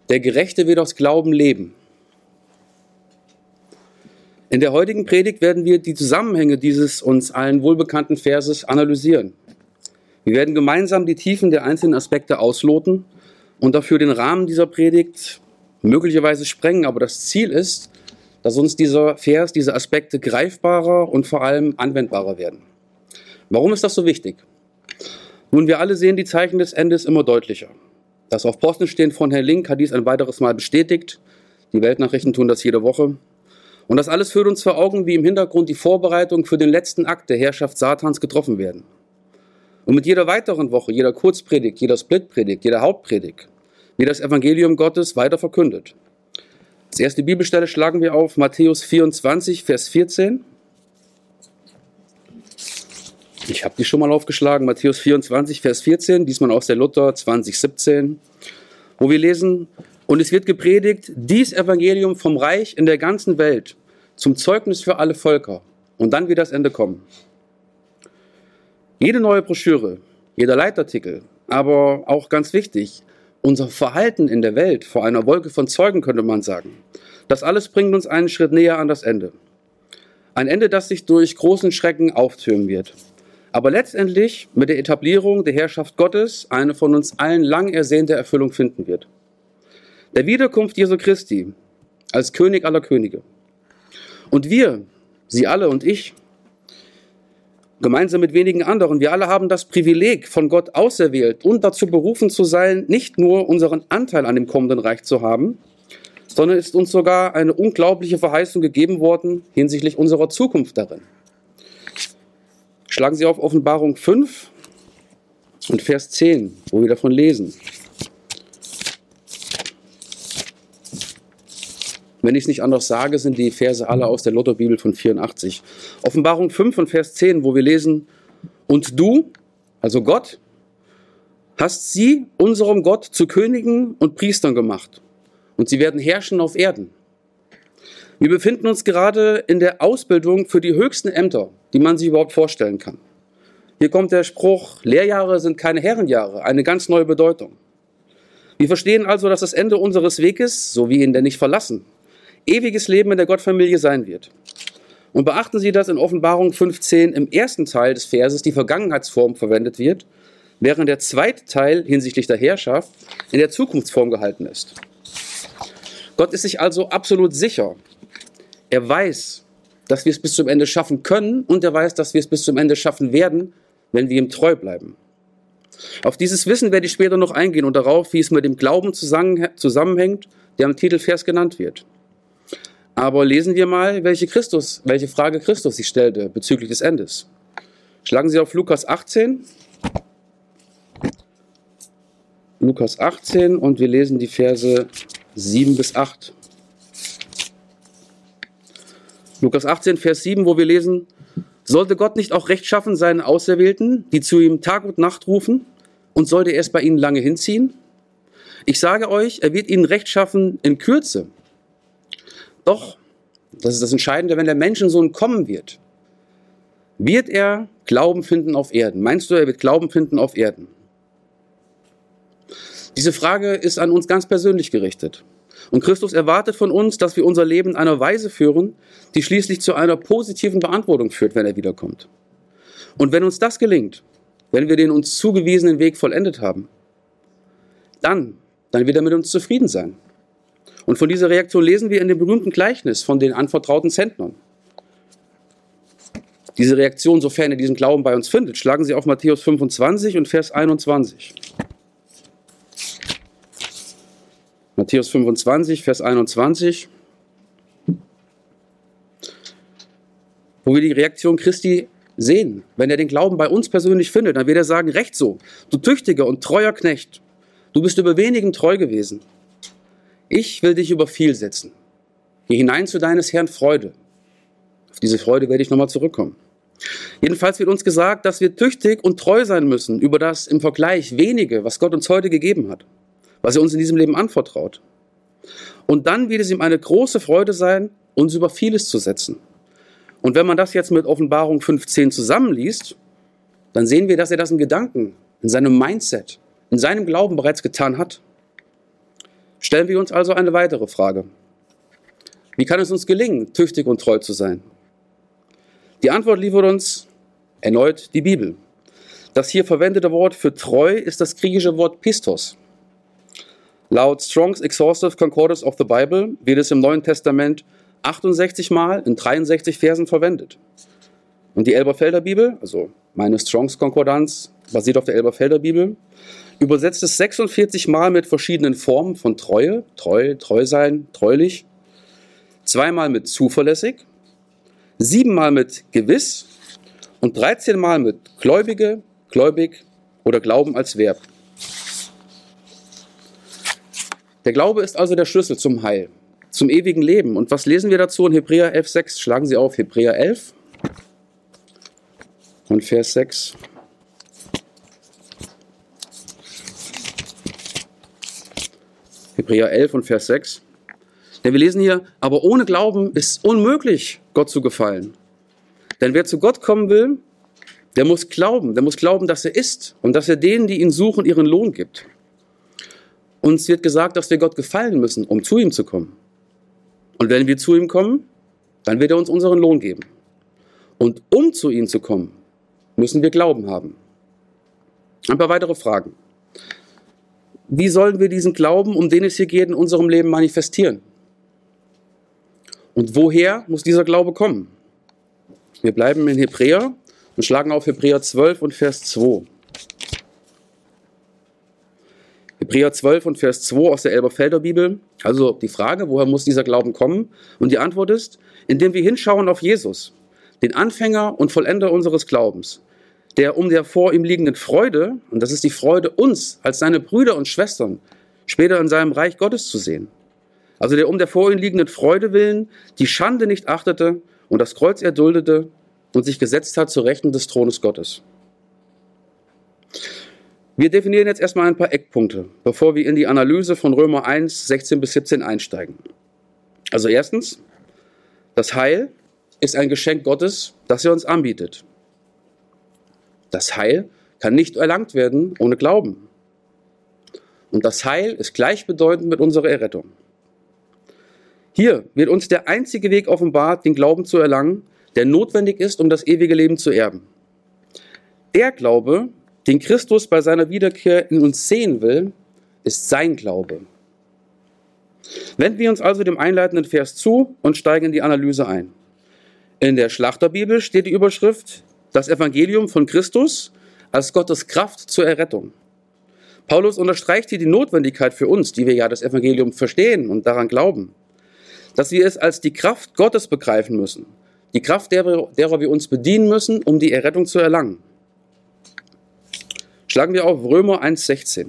Der Gerechte wird aus Glauben leben. In der heutigen Predigt werden wir die Zusammenhänge dieses uns allen wohlbekannten Verses analysieren. Wir werden gemeinsam die Tiefen der einzelnen Aspekte ausloten und dafür den Rahmen dieser Predigt möglicherweise sprengen. Aber das Ziel ist, dass uns dieser Vers, diese Aspekte greifbarer und vor allem anwendbarer werden. Warum ist das so wichtig? Nun, wir alle sehen die Zeichen des Endes immer deutlicher. Das auf Posten stehen von Herrn Link hat dies ein weiteres Mal bestätigt. Die Weltnachrichten tun das jede Woche. Und das alles führt uns vor Augen, wie im Hintergrund die Vorbereitungen für den letzten Akt der Herrschaft Satans getroffen werden. Und mit jeder weiteren Woche, jeder Kurzpredigt, jeder Splitpredigt, jeder Hauptpredigt, wird das Evangelium Gottes weiter verkündet. Als erste Bibelstelle schlagen wir auf Matthäus 24, Vers 14. Ich habe die schon mal aufgeschlagen, Matthäus 24, Vers 14, diesmal aus der Luther 2017, wo wir lesen: Und es wird gepredigt, dies Evangelium vom Reich in der ganzen Welt, zum Zeugnis für alle Völker. Und dann wird das Ende kommen. Jede neue Broschüre, jeder Leitartikel, aber auch ganz wichtig, unser Verhalten in der Welt vor einer Wolke von Zeugen, könnte man sagen. Das alles bringt uns einen Schritt näher an das Ende. Ein Ende, das sich durch großen Schrecken auftürmen wird. Aber letztendlich mit der Etablierung der Herrschaft Gottes eine von uns allen lang ersehnte Erfüllung finden wird. Der Wiederkunft Jesu Christi als König aller Könige. Und wir, Sie alle und ich, gemeinsam mit wenigen anderen, wir alle haben das Privileg, von Gott auserwählt und dazu berufen zu sein, nicht nur unseren Anteil an dem kommenden Reich zu haben, sondern ist uns sogar eine unglaubliche Verheißung gegeben worden hinsichtlich unserer Zukunft darin. Schlagen Sie auf Offenbarung 5 und Vers 10, wo wir davon lesen. Wenn ich es nicht anders sage, sind die Verse alle aus der Lutherbibel von 84. Offenbarung 5 und Vers 10, wo wir lesen: Und du, also Gott, hast sie, unserem Gott, zu Königen und Priestern gemacht. Und sie werden herrschen auf Erden. Wir befinden uns gerade in der Ausbildung für die höchsten Ämter, die man sich überhaupt vorstellen kann. Hier kommt der Spruch: Lehrjahre sind keine Herrenjahre, eine ganz neue Bedeutung. Wir verstehen also, dass das Ende unseres Weges, so wie ihn denn nicht verlassen, ewiges Leben in der Gottfamilie sein wird. Und beachten Sie, dass in Offenbarung 15 im ersten Teil des Verses die Vergangenheitsform verwendet wird, während der zweite Teil hinsichtlich der Herrschaft in der Zukunftsform gehalten ist. Gott ist sich also absolut sicher. Er weiß, dass wir es bis zum Ende schaffen können, und er weiß, dass wir es bis zum Ende schaffen werden, wenn wir ihm treu bleiben. Auf dieses Wissen werde ich später noch eingehen und darauf, wie es mit dem Glauben zusammenhängt, der im Titelvers genannt wird. Aber lesen wir mal, welche Frage Christus sich stellte bezüglich des Endes. Schlagen Sie auf Lukas 18. Lukas 18 und wir lesen die Verse 7 bis 8. Lukas 18, Vers 7, wo wir lesen: Sollte Gott nicht auch Recht schaffen seinen Auserwählten, die zu ihm Tag und Nacht rufen, und sollte er es bei ihnen lange hinziehen? Ich sage euch, er wird ihnen Recht schaffen in Kürze. Doch, das ist das Entscheidende, wenn der Menschensohn kommen wird, wird er Glauben finden auf Erden? Meinst du, er wird Glauben finden auf Erden? Diese Frage ist an uns ganz persönlich gerichtet. Und Christus erwartet von uns, dass wir unser Leben in einer Weise führen, die schließlich zu einer positiven Beantwortung führt, wenn er wiederkommt. Und wenn uns das gelingt, wenn wir den uns zugewiesenen Weg vollendet haben, dann wird er mit uns zufrieden sein. Und von dieser Reaktion lesen wir in dem berühmten Gleichnis von den anvertrauten Zentnern. Diese Reaktion, sofern er diesen Glauben bei uns findet, schlagen Sie auf Matthäus 25 und Vers 21. Matthäus 25, Vers 21, wo wir die Reaktion Christi sehen. Wenn er den Glauben bei uns persönlich findet, dann wird er sagen: Recht so, du tüchtiger und treuer Knecht, du bist über wenigem treu gewesen. Ich will dich über viel setzen. Geh hinein zu deines Herrn Freude. Auf diese Freude werde ich nochmal zurückkommen. Jedenfalls wird uns gesagt, dass wir tüchtig und treu sein müssen über das im Vergleich wenige, was Gott uns heute gegeben hat, was er uns in diesem Leben anvertraut. Und dann wird es ihm eine große Freude sein, uns über vieles zu setzen. Und wenn man das jetzt mit Offenbarung 15 zusammenliest, dann sehen wir, dass er das in Gedanken, in seinem Mindset, in seinem Glauben bereits getan hat. Stellen wir uns also eine weitere Frage. Wie kann es uns gelingen, tüchtig und treu zu sein? Die Antwort liefert uns erneut die Bibel. Das hier verwendete Wort für treu ist das griechische Wort pistos. Laut Strong's Exhaustive Concordance of the Bible wird es im Neuen Testament 68 Mal in 63 Versen verwendet. Und die Elberfelder Bibel, also meine Strong's Konkordanz, basiert auf der Elberfelder Bibel, übersetzt es 46 Mal mit verschiedenen Formen von Treue, treu, treu sein, treulich, 2 Mal mit zuverlässig, 7 Mal mit gewiss und 13 Mal mit gläubige, gläubig oder Glauben als Verb. Der Glaube ist also der Schlüssel zum Heil, zum ewigen Leben. Und was lesen wir dazu in Hebräer 11,6? Schlagen Sie auf Hebräer 11 und Vers 6. Hebräer 11 und Vers 6. Denn wir lesen hier, aber ohne Glauben ist es unmöglich, Gott zu gefallen. Denn wer zu Gott kommen will, der muss glauben, dass er ist und dass er denen, die ihn suchen, ihren Lohn gibt. Uns wird gesagt, dass wir Gott gefallen müssen, um zu ihm zu kommen. Und wenn wir zu ihm kommen, dann wird er uns unseren Lohn geben. Und um zu ihm zu kommen, müssen wir Glauben haben. Ein paar weitere Fragen. Wie sollen wir diesen Glauben, um den es hier geht, in unserem Leben manifestieren? Und woher muss dieser Glaube kommen? Wir bleiben in Hebräer und schlagen auf Hebräer 12 und Vers 2. Hebräer 12 und Vers 2 aus der Elberfelder Bibel. Also die Frage, woher muss dieser Glauben kommen? Und die Antwort ist, indem wir hinschauen auf Jesus, den Anfänger und Vollender unseres Glaubens, der um der vor ihm liegenden Freude, und das ist die Freude, uns als seine Brüder und Schwestern später in seinem Reich Gottes zu sehen. Also der um der vor ihm liegenden Freude willen die Schande nicht achtete und das Kreuz erduldete und sich gesetzt hat zur Rechten des Thrones Gottes. Wir definieren jetzt erstmal ein paar Eckpunkte, bevor wir in die Analyse von Römer 1, 16 bis 17 einsteigen. Also erstens, das Heil ist ein Geschenk Gottes, das er uns anbietet. Das Heil kann nicht erlangt werden ohne Glauben. Und das Heil ist gleichbedeutend mit unserer Errettung. Hier wird uns der einzige Weg offenbart, den Glauben zu erlangen, der notwendig ist, um das ewige Leben zu erben. Der Glaube, den Christus bei seiner Wiederkehr in uns sehen will, ist sein Glaube. Wenden wir uns also dem einleitenden Vers zu und steigen in die Analyse ein. In der Schlachterbibel steht die Überschrift, das Evangelium von Christus als Gottes Kraft zur Errettung. Paulus unterstreicht hier die Notwendigkeit für uns, die wir ja das Evangelium verstehen und daran glauben, dass wir es als die Kraft Gottes begreifen müssen, die Kraft, derer wir uns bedienen müssen, um die Errettung zu erlangen. Schlagen wir auf Römer 1,16.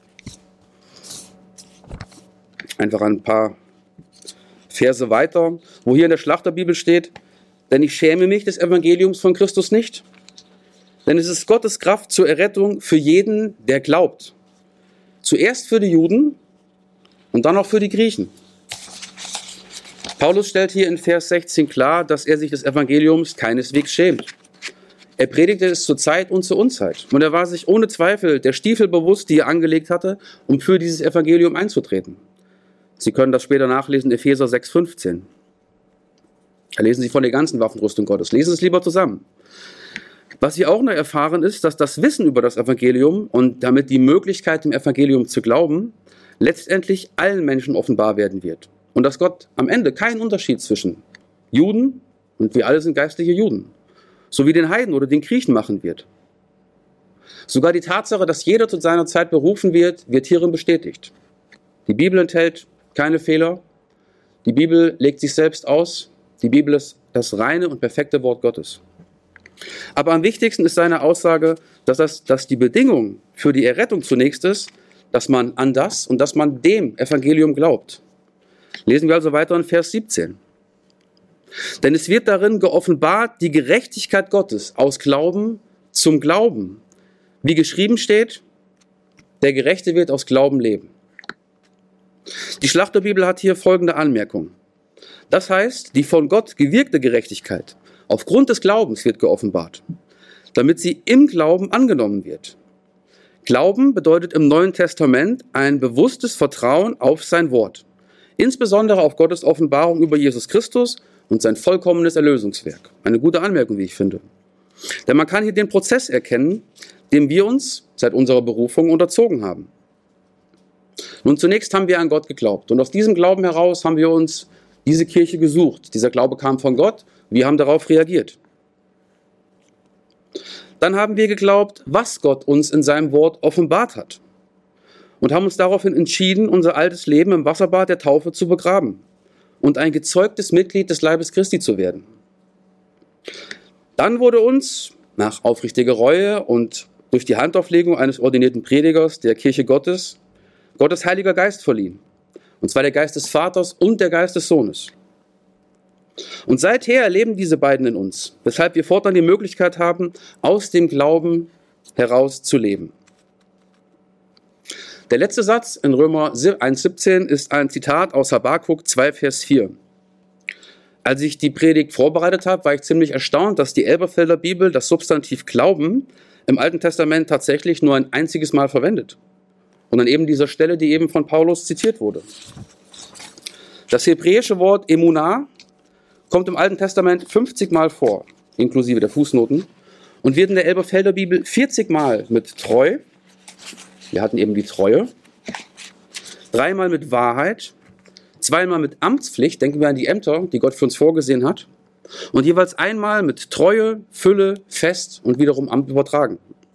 Einfach ein paar Verse weiter, wo hier in der Schlachterbibel steht, denn ich schäme mich des Evangeliums von Christus nicht, denn es ist Gottes Kraft zur Errettung für jeden, der glaubt. Zuerst für die Juden und dann auch für die Griechen. Paulus stellt hier in Vers 16 klar, dass er sich des Evangeliums keineswegs schämt. Er predigte es zur Zeit und zur Unzeit. Und er war sich ohne Zweifel der Stiefel bewusst, die er angelegt hatte, um für dieses Evangelium einzutreten. Sie können das später nachlesen, Epheser 6,15. Da lesen Sie von der ganzen Waffenrüstung Gottes. Lesen Sie es lieber zusammen. Was Sie auch noch erfahren ist, dass das Wissen über das Evangelium und damit die Möglichkeit, dem Evangelium zu glauben, letztendlich allen Menschen offenbar werden wird. Und dass Gott am Ende keinen Unterschied zwischen Juden, und wir alle sind geistliche Juden, sowie den Heiden oder den Griechen machen wird. Sogar die Tatsache, dass jeder zu seiner Zeit berufen wird, wird hierin bestätigt. Die Bibel enthält keine Fehler. Die Bibel legt sich selbst aus. Die Bibel ist das reine und perfekte Wort Gottes. Aber am wichtigsten ist seine Aussage, dass die Bedingung für die Errettung zunächst ist, dass man an das und dass man dem Evangelium glaubt. Lesen wir also weiter in Vers 17. Denn es wird darin geoffenbart die Gerechtigkeit Gottes aus Glauben zum Glauben. Wie geschrieben steht, der Gerechte wird aus Glauben leben. Die Schlachterbibel hat hier folgende Anmerkung. Das heißt, die von Gott gewirkte Gerechtigkeit aufgrund des Glaubens wird geoffenbart, damit sie im Glauben angenommen wird. Glauben bedeutet im Neuen Testament ein bewusstes Vertrauen auf sein Wort, insbesondere auf Gottes Offenbarung über Jesus Christus und sein vollkommenes Erlösungswerk. Eine gute Anmerkung, wie ich finde. Denn man kann hier den Prozess erkennen, dem wir uns seit unserer Berufung unterzogen haben. Nun, zunächst haben wir an Gott geglaubt und aus diesem Glauben heraus haben wir uns diese Kirche gesucht. Dieser Glaube kam von Gott, wir haben darauf reagiert. Dann haben wir geglaubt, was Gott uns in seinem Wort offenbart hat und haben uns daraufhin entschieden, unser altes Leben im Wasserbad der Taufe zu begraben und ein gezeugtes Mitglied des Leibes Christi zu werden. Dann wurde uns nach aufrichtiger Reue und durch die Handauflegung eines ordinierten Predigers der Kirche Gottes Heiliger Geist verliehen. Und zwar der Geist des Vaters und der Geist des Sohnes. Und seither leben diese beiden in uns, weshalb wir fortan die Möglichkeit haben, aus dem Glauben heraus zu leben. Der letzte Satz in Römer 1,17 ist ein Zitat aus Habakuk 2, Vers 4. Als ich die Predigt vorbereitet habe, war ich ziemlich erstaunt, dass die Elberfelder Bibel das Substantiv Glauben im Alten Testament tatsächlich nur ein einziges Mal verwendet. Und an eben dieser Stelle, die eben von Paulus zitiert wurde. Das hebräische Wort Emunah kommt im Alten Testament 50 Mal vor, inklusive der Fußnoten, und wird in der Elberfelder Bibel 40 Mal mit Treu, wir hatten eben die Treue, 3 Mal mit Wahrheit, 2 Mal mit Amtspflicht, denken wir an die Ämter, die Gott für uns vorgesehen hat, und jeweils einmal mit Treue, Fülle, Fest und wiederum Amt übertragen.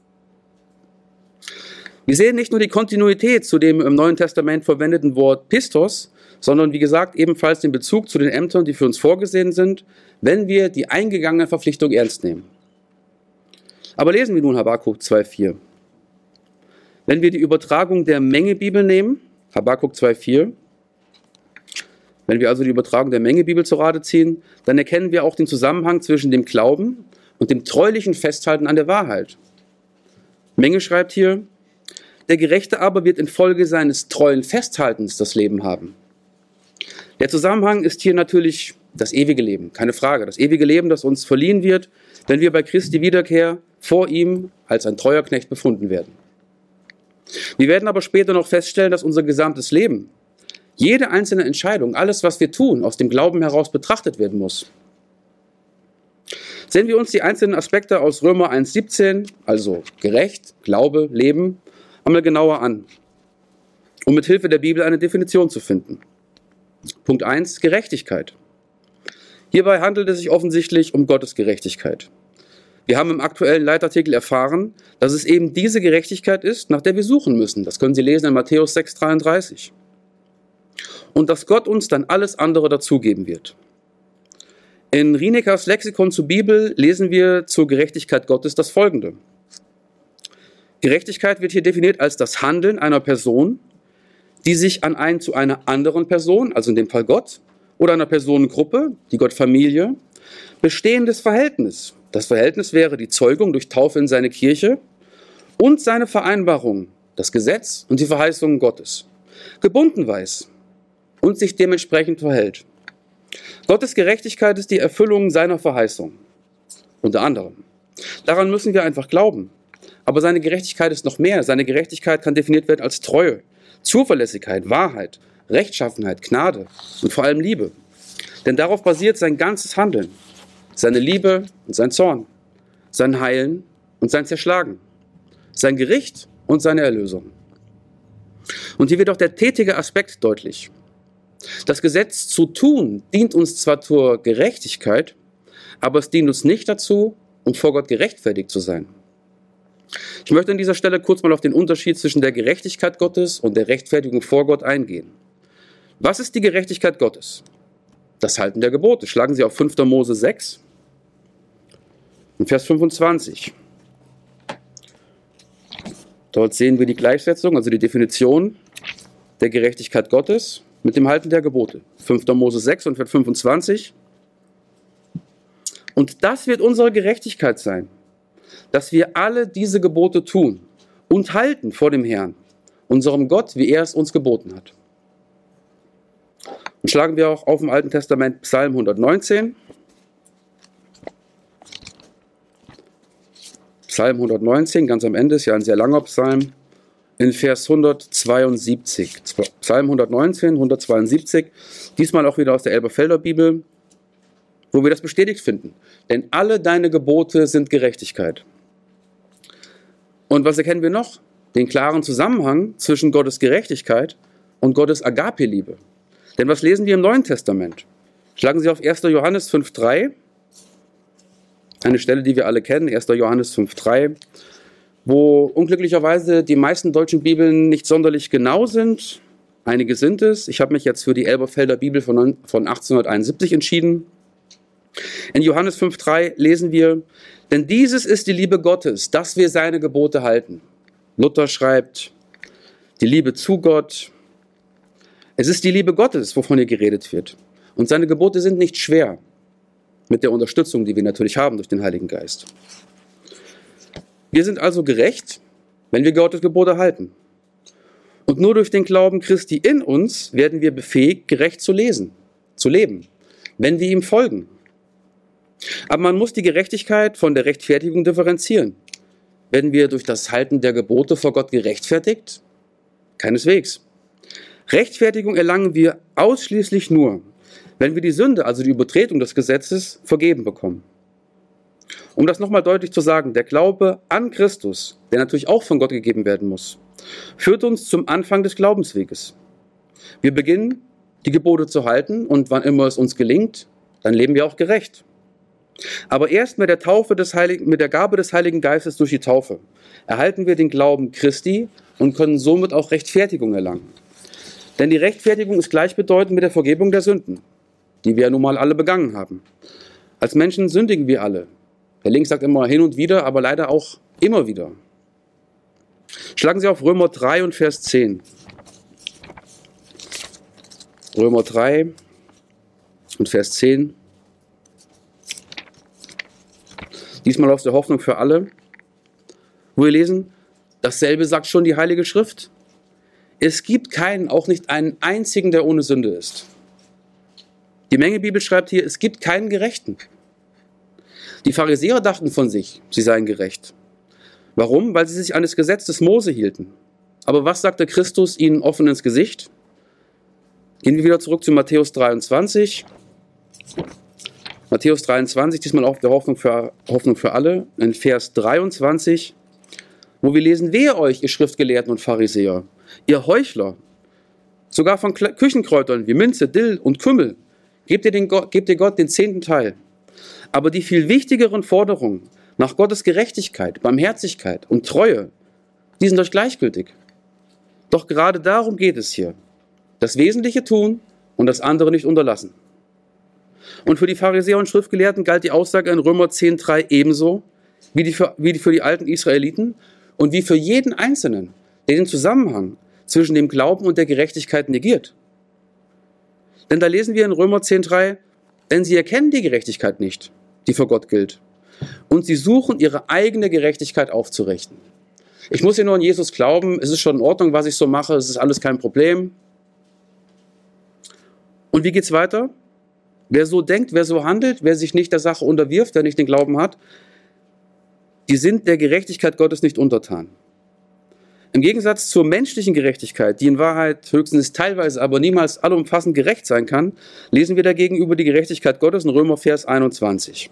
Wir sehen nicht nur die Kontinuität zu dem im Neuen Testament verwendeten Wort Pistos, sondern wie gesagt ebenfalls den Bezug zu den Ämtern, die für uns vorgesehen sind, wenn wir die eingegangene Verpflichtung ernst nehmen. Aber lesen wir nun Habakuk 2,4. Wenn wir die Übertragung der Menge Bibel nehmen, Habakuk 2,4, wenn wir also die Übertragung der Menge Bibel zur Rate ziehen, dann erkennen wir auch den Zusammenhang zwischen dem Glauben und dem treulichen Festhalten an der Wahrheit. Menge schreibt hier, der Gerechte aber wird infolge seines treuen Festhaltens das Leben haben. Der Zusammenhang ist hier natürlich das ewige Leben, keine Frage. Das ewige Leben, das uns verliehen wird, wenn wir bei Christi Wiederkehr vor ihm als ein treuer Knecht befunden werden. Wir werden aber später noch feststellen, dass unser gesamtes Leben, jede einzelne Entscheidung, alles, was wir tun, aus dem Glauben heraus betrachtet werden muss. Sehen wir uns die einzelnen Aspekte aus Römer 1,17, also gerecht, Glaube, Leben, einmal genauer an, um mit Hilfe der Bibel eine Definition zu finden. Punkt 1, Gerechtigkeit. Hierbei handelt es sich offensichtlich um Gottes Gerechtigkeit. Wir haben im aktuellen Leitartikel erfahren, dass es eben diese Gerechtigkeit ist, nach der wir suchen müssen. Das können Sie lesen in Matthäus 6,33. Und dass Gott uns dann alles andere dazugeben wird. In Rienekers Lexikon zur Bibel lesen wir zur Gerechtigkeit Gottes das Folgende. Gerechtigkeit wird hier definiert als das Handeln einer Person, die sich an ein zu einer anderen Person, also in dem Fall Gott, oder einer Personengruppe, die Gottfamilie, bestehendes Verhältnis. Das Verhältnis wäre die Zeugung durch Taufe in seine Kirche und seine Vereinbarung, das Gesetz und die Verheißungen Gottes, gebunden weiß und sich dementsprechend verhält. Gottes Gerechtigkeit ist die Erfüllung seiner Verheißung, unter anderem. Daran müssen wir einfach glauben. Aber seine Gerechtigkeit ist noch mehr. Seine Gerechtigkeit kann definiert werden als Treue, Zuverlässigkeit, Wahrheit, Rechtschaffenheit, Gnade und vor allem Liebe. Denn darauf basiert sein ganzes Handeln. Seine Liebe und sein Zorn, sein Heilen und sein Zerschlagen, sein Gericht und seine Erlösung. Und hier wird auch der tätige Aspekt deutlich. Das Gesetz zu tun dient uns zwar zur Gerechtigkeit, aber es dient uns nicht dazu, um vor Gott gerechtfertigt zu sein. Ich möchte an dieser Stelle kurz mal auf den Unterschied zwischen der Gerechtigkeit Gottes und der Rechtfertigung vor Gott eingehen. Was ist die Gerechtigkeit Gottes? Das Halten der Gebote. Schlagen Sie auf 5. Mose 6, in Vers 25. Dort sehen wir die Gleichsetzung, also die Definition der Gerechtigkeit Gottes mit dem Halten der Gebote. 5. Mose 6 und Vers 25. Und das wird unsere Gerechtigkeit sein, dass wir alle diese Gebote tun und halten vor dem Herrn, unserem Gott, wie er es uns geboten hat. Und schlagen wir auch auf im Alten Testament Psalm 119. Psalm 119, ganz am Ende, ist ja ein sehr langer Psalm. in Vers 172. Psalm 119, 172. Diesmal auch wieder aus der Elberfelder Bibel, wo wir das bestätigt finden. Denn alle deine Gebote sind Gerechtigkeit. Und was erkennen wir noch? Den klaren Zusammenhang zwischen Gottes Gerechtigkeit und Gottes Agape-Liebe. Denn was lesen wir im Neuen Testament? Schlagen Sie auf 1. Johannes 5,3. Eine Stelle, die wir alle kennen, 1. Johannes 5,3, wo unglücklicherweise die meisten deutschen Bibeln nicht sonderlich genau sind. Einige sind es. Ich habe mich jetzt für die Elberfelder Bibel von 1871 entschieden. In Johannes 5,3 lesen wir, denn dieses ist die Liebe Gottes, dass wir seine Gebote halten. Luther schreibt, die Liebe zu Gott. Es ist die Liebe Gottes, wovon hier geredet wird. Und seine Gebote sind nicht schwer, mit der Unterstützung, die wir natürlich haben durch den Heiligen Geist. Wir sind also gerecht, wenn wir Gottes Gebote halten. Und nur durch den Glauben Christi in uns werden wir befähigt, gerecht zu leben, wenn wir ihm folgen. Aber man muss die Gerechtigkeit von der Rechtfertigung differenzieren. Werden wir durch das Halten der Gebote vor Gott gerechtfertigt? Keineswegs. Rechtfertigung erlangen wir ausschließlich nur, wenn wir die Sünde, also die Übertretung des Gesetzes, vergeben bekommen. Um das nochmal deutlich zu sagen, der Glaube an Christus, der natürlich auch von Gott gegeben werden muss, führt uns zum Anfang des Glaubensweges. Wir beginnen, die Gebote zu halten und wann immer es uns gelingt, dann leben wir auch gerecht. Aber erst mit der Gabe des Heiligen Geistes durch die Taufe erhalten wir den Glauben Christi und können somit auch Rechtfertigung erlangen. Denn die Rechtfertigung ist gleichbedeutend mit der Vergebung der Sünden, die wir ja nun mal alle begangen haben. Als Menschen sündigen wir alle. Der Link sagt immer hin und wieder, aber leider auch immer wieder. Schlagen Sie auf Römer 3 und Vers 10. Römer 3 und Vers 10. Diesmal aus der Hoffnung für alle, wo wir lesen, dasselbe sagt schon die Heilige Schrift. Es gibt keinen, auch nicht einen einzigen, der ohne Sünde ist. Die Mengebibel schreibt hier, es gibt keinen Gerechten. Die Pharisäer dachten von sich, sie seien gerecht. Warum? Weil sie sich an das Gesetz des Mose hielten. Aber was sagte Christus ihnen offen ins Gesicht? Gehen wir wieder zurück zu Matthäus 23. Matthäus 23, diesmal auch der Hoffnung für alle, in Vers 23, wo wir lesen, wehe euch, ihr Schriftgelehrten und Pharisäer, ihr Heuchler, sogar von Küchenkräutern wie Minze, Dill und Kümmel, gebt ihr Gott den 10. Teil. Aber die viel wichtigeren Forderungen nach Gottes Gerechtigkeit, Barmherzigkeit und Treue, die sind euch gleichgültig. Doch gerade darum geht es hier. Das Wesentliche tun und das andere nicht unterlassen. Und für die Pharisäer und Schriftgelehrten galt die Aussage in Römer 10,3 ebenso wie für die alten Israeliten und wie für jeden Einzelnen, der den Zusammenhang zwischen dem Glauben und der Gerechtigkeit negiert. Denn da lesen wir in Römer 10,3, denn sie erkennen die Gerechtigkeit nicht, die vor Gott gilt. Und sie suchen, ihre eigene Gerechtigkeit aufzurichten. Ich muss ja nur an Jesus glauben, es ist schon in Ordnung, was ich so mache, es ist alles kein Problem. Und wie geht's weiter? Wer so denkt, wer so handelt, wer sich nicht der Sache unterwirft, der nicht den Glauben hat, die sind der Gerechtigkeit Gottes nicht untertan. Im Gegensatz zur menschlichen Gerechtigkeit, die in Wahrheit höchstens teilweise, aber niemals allumfassend gerecht sein kann, lesen wir dagegen über die Gerechtigkeit Gottes in Römer Vers 21.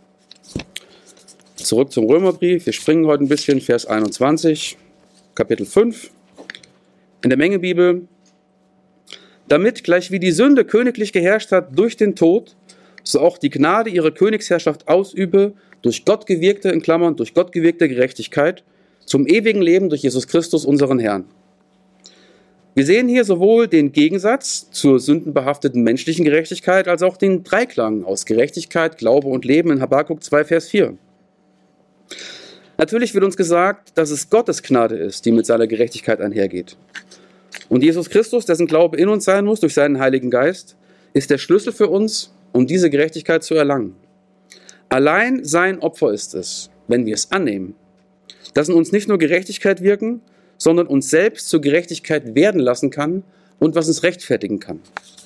Zurück zum Römerbrief, wir springen heute ein bisschen, Vers 21, Kapitel 5, in der Mengebibel. Damit, gleich wie die Sünde königlich geherrscht hat durch den Tod, so auch die Gnade ihre Königsherrschaft ausübe, durch Gott gewirkte, in Klammern, durch Gott gewirkte Gerechtigkeit, zum ewigen Leben durch Jesus Christus, unseren Herrn. Wir sehen hier sowohl den Gegensatz zur sündenbehafteten menschlichen Gerechtigkeit, als auch den Dreiklang aus Gerechtigkeit, Glaube und Leben in Habakuk 2, Vers 4. Natürlich wird uns gesagt, dass es Gottes Gnade ist, die mit seiner Gerechtigkeit einhergeht. Und Jesus Christus, dessen Glaube in uns sein muss durch seinen Heiligen Geist, ist der Schlüssel für uns, um diese Gerechtigkeit zu erlangen. Allein sein Opfer ist es, wenn wir es annehmen, das in uns nicht nur Gerechtigkeit wirken, sondern uns selbst zur Gerechtigkeit werden lassen kann und was uns rechtfertigen kann.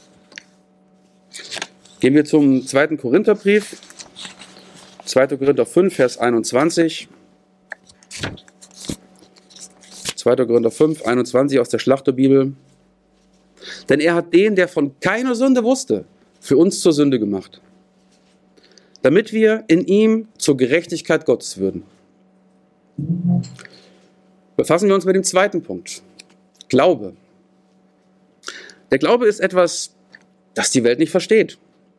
Gehen wir zum 2. Korintherbrief, 2. Korinther 5, Vers 21. 2. Korinther 5, 21 aus der Schlachterbibel. Denn er hat den, der von keiner Sünde wusste, für uns zur Sünde gemacht, damit wir in ihm zur Gerechtigkeit Gottes würden. Befassen wir uns mit dem zweiten Punkt. Glaube. Der Glaube ist etwas, das die Welt nicht versteht.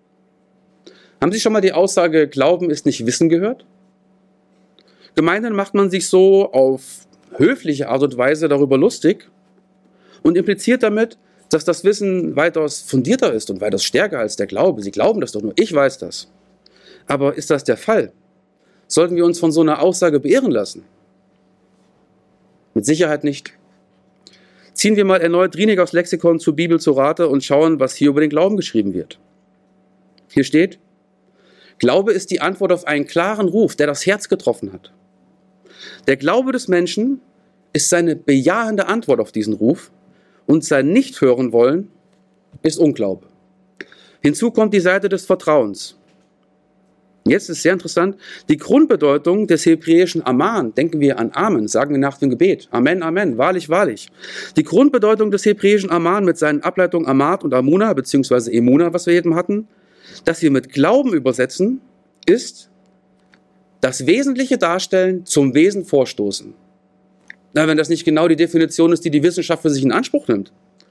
Haben Sie schon mal die Aussage, Glauben ist nicht Wissen gehört? Gemeinhin macht man sich so auf höfliche Art und Weise darüber lustig und impliziert damit, dass das Wissen weitaus fundierter ist und weitaus stärker als der Glaube. Sie glauben das doch nur, ich weiß das. Aber ist das der Fall? Sollten wir uns von so einer Aussage beirren lassen? Mit Sicherheit nicht. Ziehen wir mal erneut Rienigers Lexikon zur Bibel zu Rate und schauen, was hier über den Glauben geschrieben wird. Hier steht: Glaube ist die Antwort auf einen klaren Ruf, der das Herz getroffen hat. Der Glaube des Menschen ist seine bejahende Antwort auf diesen Ruf und sein Nicht-Hören-Wollen ist Unglaube. Hinzu kommt die Seite des Vertrauens. Jetzt ist sehr interessant, die Grundbedeutung des hebräischen Aman, denken wir an Amen, sagen wir nach dem Gebet. Amen, Amen, wahrlich, wahrlich. Die Grundbedeutung des hebräischen Aman mit seinen Ableitungen Amat und Amuna, beziehungsweise Emuna, was wir eben hatten, das wir mit Glauben übersetzen, ist das Wesentliche darstellen, zum Wesen vorstoßen. Na, wenn das nicht genau die Definition ist, die die Wissenschaft für sich in Anspruch nimmt.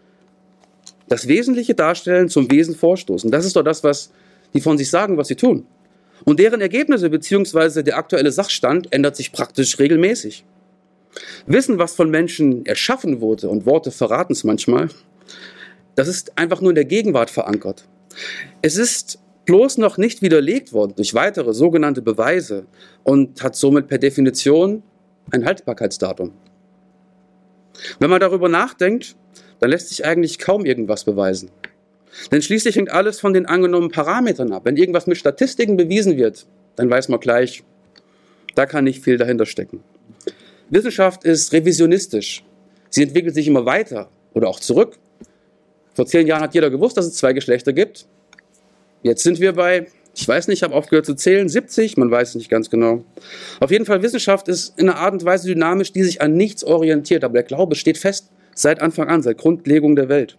Das Wesentliche darstellen, zum Wesen vorstoßen. Das ist doch das, was die von sich sagen, was sie tun. Und deren Ergebnisse bzw. der aktuelle Sachstand ändert sich praktisch regelmäßig. Wissen, was von Menschen erschaffen wurde, und Worte verraten es manchmal, das ist einfach nur in der Gegenwart verankert. Es ist bloß noch nicht widerlegt worden durch weitere sogenannte Beweise und hat somit per Definition ein Haltbarkeitsdatum. Wenn man darüber nachdenkt, dann lässt sich eigentlich kaum irgendwas beweisen. Denn schließlich hängt alles von den angenommenen Parametern ab. Wenn irgendwas mit Statistiken bewiesen wird, dann weiß man gleich, da kann nicht viel dahinter stecken. Wissenschaft ist revisionistisch. Sie entwickelt sich immer weiter oder auch zurück. Vor 10 Jahren hat jeder gewusst, dass es 2 Geschlechter gibt. Jetzt sind wir bei, ich weiß nicht, ich habe aufgehört zu zählen, 70, man weiß es nicht ganz genau. Auf jeden Fall, Wissenschaft ist in einer Art und Weise dynamisch, die sich an nichts orientiert. Aber der Glaube steht fest seit Anfang an, seit Grundlegung der Welt.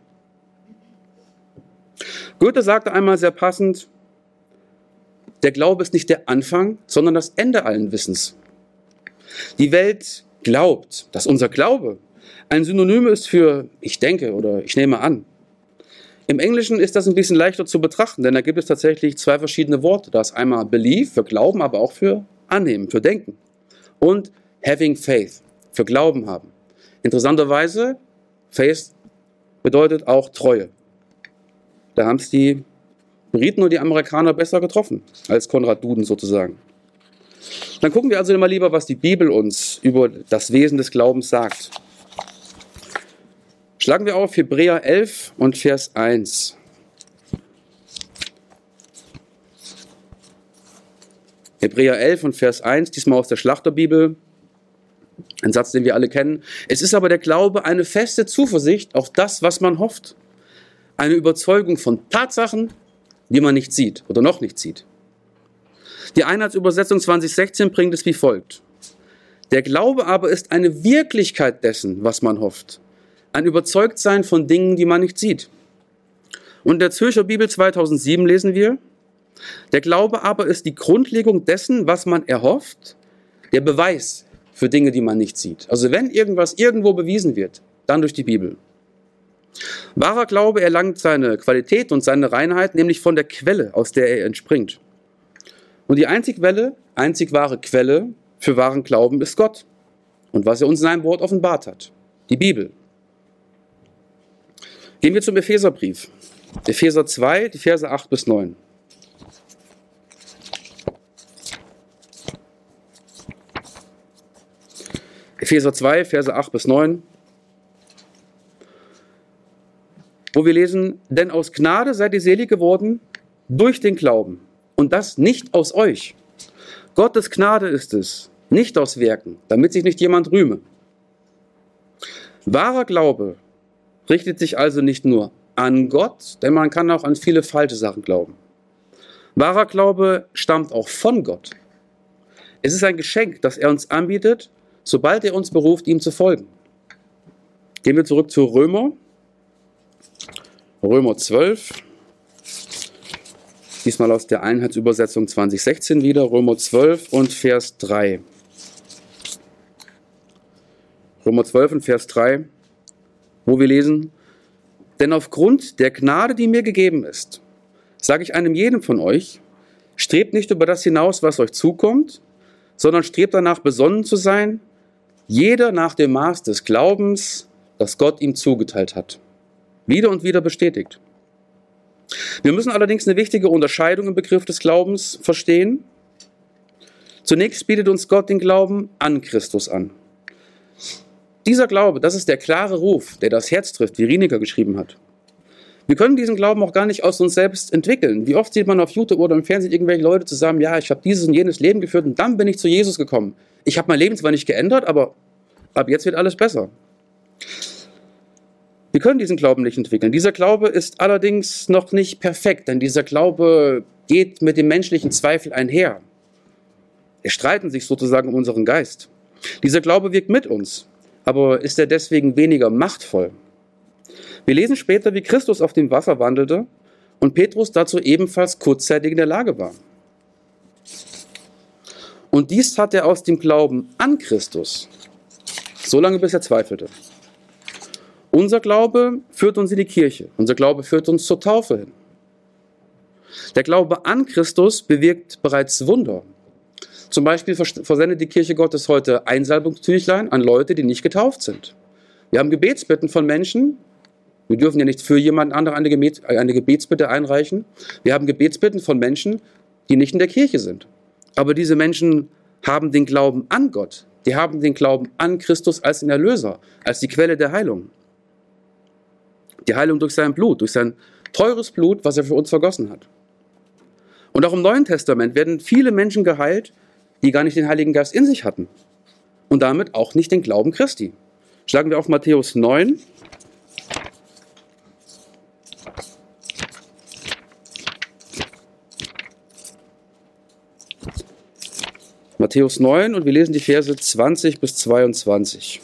Goethe sagte einmal sehr passend, der Glaube ist nicht der Anfang, sondern das Ende allen Wissens. Die Welt glaubt, dass unser Glaube ein Synonym ist für ich denke oder ich nehme an. Im Englischen ist das ein bisschen leichter zu betrachten, denn da gibt es tatsächlich 2 verschiedene Worte. Da ist einmal believe für Glauben, aber auch für annehmen, für denken. Und having faith, für Glauben haben. Interessanterweise, faith bedeutet auch Treue. Da haben es die Briten und die Amerikaner besser getroffen, als Konrad Duden sozusagen. Dann gucken wir also mal lieber, was die Bibel uns über das Wesen des Glaubens sagt. Schlagen wir auf Hebräer 11 und Vers 1. Hebräer 11 und Vers 1, diesmal aus der Schlachterbibel. Ein Satz, den wir alle kennen. Es ist aber der Glaube eine feste Zuversicht auf das, was man hofft. Eine Überzeugung von Tatsachen, die man nicht sieht oder noch nicht sieht. Die Einheitsübersetzung 2016 bringt es wie folgt. Der Glaube aber ist eine Wirklichkeit dessen, was man hofft. Ein Überzeugtsein von Dingen, die man nicht sieht. Und in der Zürcher Bibel 2007 lesen wir, der Glaube aber ist die Grundlegung dessen, was man erhofft, der Beweis für Dinge, die man nicht sieht. Also wenn irgendwas irgendwo bewiesen wird, dann durch die Bibel. Wahrer Glaube erlangt seine Qualität und seine Reinheit, nämlich von der Quelle, aus der er entspringt. Und die einzig wahre Quelle für wahren Glauben ist Gott. Und was er uns in seinem Wort offenbart hat, die Bibel. Gehen wir zum Epheserbrief. Epheser 2, die Verse 8 bis 9. Epheser 2, Verse 8 bis 9. Wo wir lesen, denn aus Gnade seid ihr selig geworden durch den Glauben. Und das nicht aus euch. Gottes Gnade ist es, nicht aus Werken, damit sich nicht jemand rühme. Wahrer Glaube richtet sich also nicht nur an Gott, denn man kann auch an viele falsche Sachen glauben. Wahrer Glaube stammt auch von Gott. Es ist ein Geschenk, das er uns anbietet, sobald er uns beruft, ihm zu folgen. Gehen wir zurück zu Römer 12. Diesmal aus der Einheitsübersetzung 2016 wieder, Römer 12 und Vers 3. Römer 12 und Vers 3, wo wir lesen: Denn aufgrund der Gnade, die mir gegeben ist, sage ich einem jedem von euch, strebt nicht über das hinaus, was euch zukommt, sondern strebt danach, besonnen zu sein, jeder nach dem Maß des Glaubens, das Gott ihm zugeteilt hat. Wieder und wieder bestätigt. Wir müssen allerdings eine wichtige Unterscheidung im Begriff des Glaubens verstehen. Zunächst bietet uns Gott den Glauben an Christus an. Dieser Glaube, das ist der klare Ruf, der das Herz trifft, wie Rieniker geschrieben hat. Wir können diesen Glauben auch gar nicht aus uns selbst entwickeln. Wie oft sieht man auf YouTube oder im Fernsehen irgendwelche Leute zusammen, ja, ich habe dieses und jenes Leben geführt und dann bin ich zu Jesus gekommen. Ich habe mein Leben zwar nicht geändert, aber ab jetzt wird alles besser. Wir können diesen Glauben nicht entwickeln. Dieser Glaube ist allerdings noch nicht perfekt, denn dieser Glaube geht mit dem menschlichen Zweifel einher. Er streiten sich sozusagen um unseren Geist. Dieser Glaube wirkt mit uns, aber ist er deswegen weniger machtvoll? Wir lesen später, wie Christus auf dem Wasser wandelte und Petrus dazu ebenfalls kurzzeitig in der Lage war. Und dies hat er aus dem Glauben an Christus, solange bis er zweifelte. Unser Glaube führt uns in die Kirche. Unser Glaube führt uns zur Taufe hin. Der Glaube an Christus bewirkt bereits Wunder. Zum Beispiel versendet die Kirche Gottes heute Einsalbungstüchlein an Leute, die nicht getauft sind. Wir haben Gebetsbitten von Menschen. Wir dürfen ja nicht für jemand anderen eine Gebetsbitte einreichen. Wir haben Gebetsbitten von Menschen, die nicht in der Kirche sind. Aber diese Menschen haben den Glauben an Gott. Die haben den Glauben an Christus als den Erlöser, als die Quelle der Heilung. Die Heilung durch sein Blut, durch sein teures Blut, was er für uns vergossen hat. Und auch im Neuen Testament werden viele Menschen geheilt, die gar nicht den Heiligen Geist in sich hatten. Und damit auch nicht den Glauben Christi. Schlagen wir auf Matthäus 9. Matthäus 9 und wir lesen die Verse 20 bis 22.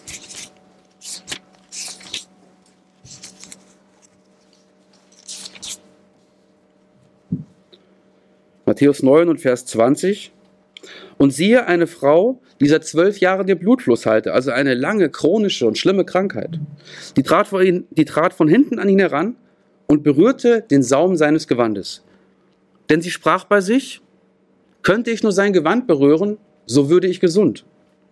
Matthäus 9 und Vers 20. Und siehe, eine Frau, die seit 12 Jahren den Blutfluss halte, also eine lange, chronische und schlimme Krankheit, die trat von hinten an ihn heran und berührte den Saum seines Gewandes. Denn sie sprach bei sich, könnte ich nur sein Gewand berühren, so würde ich gesund.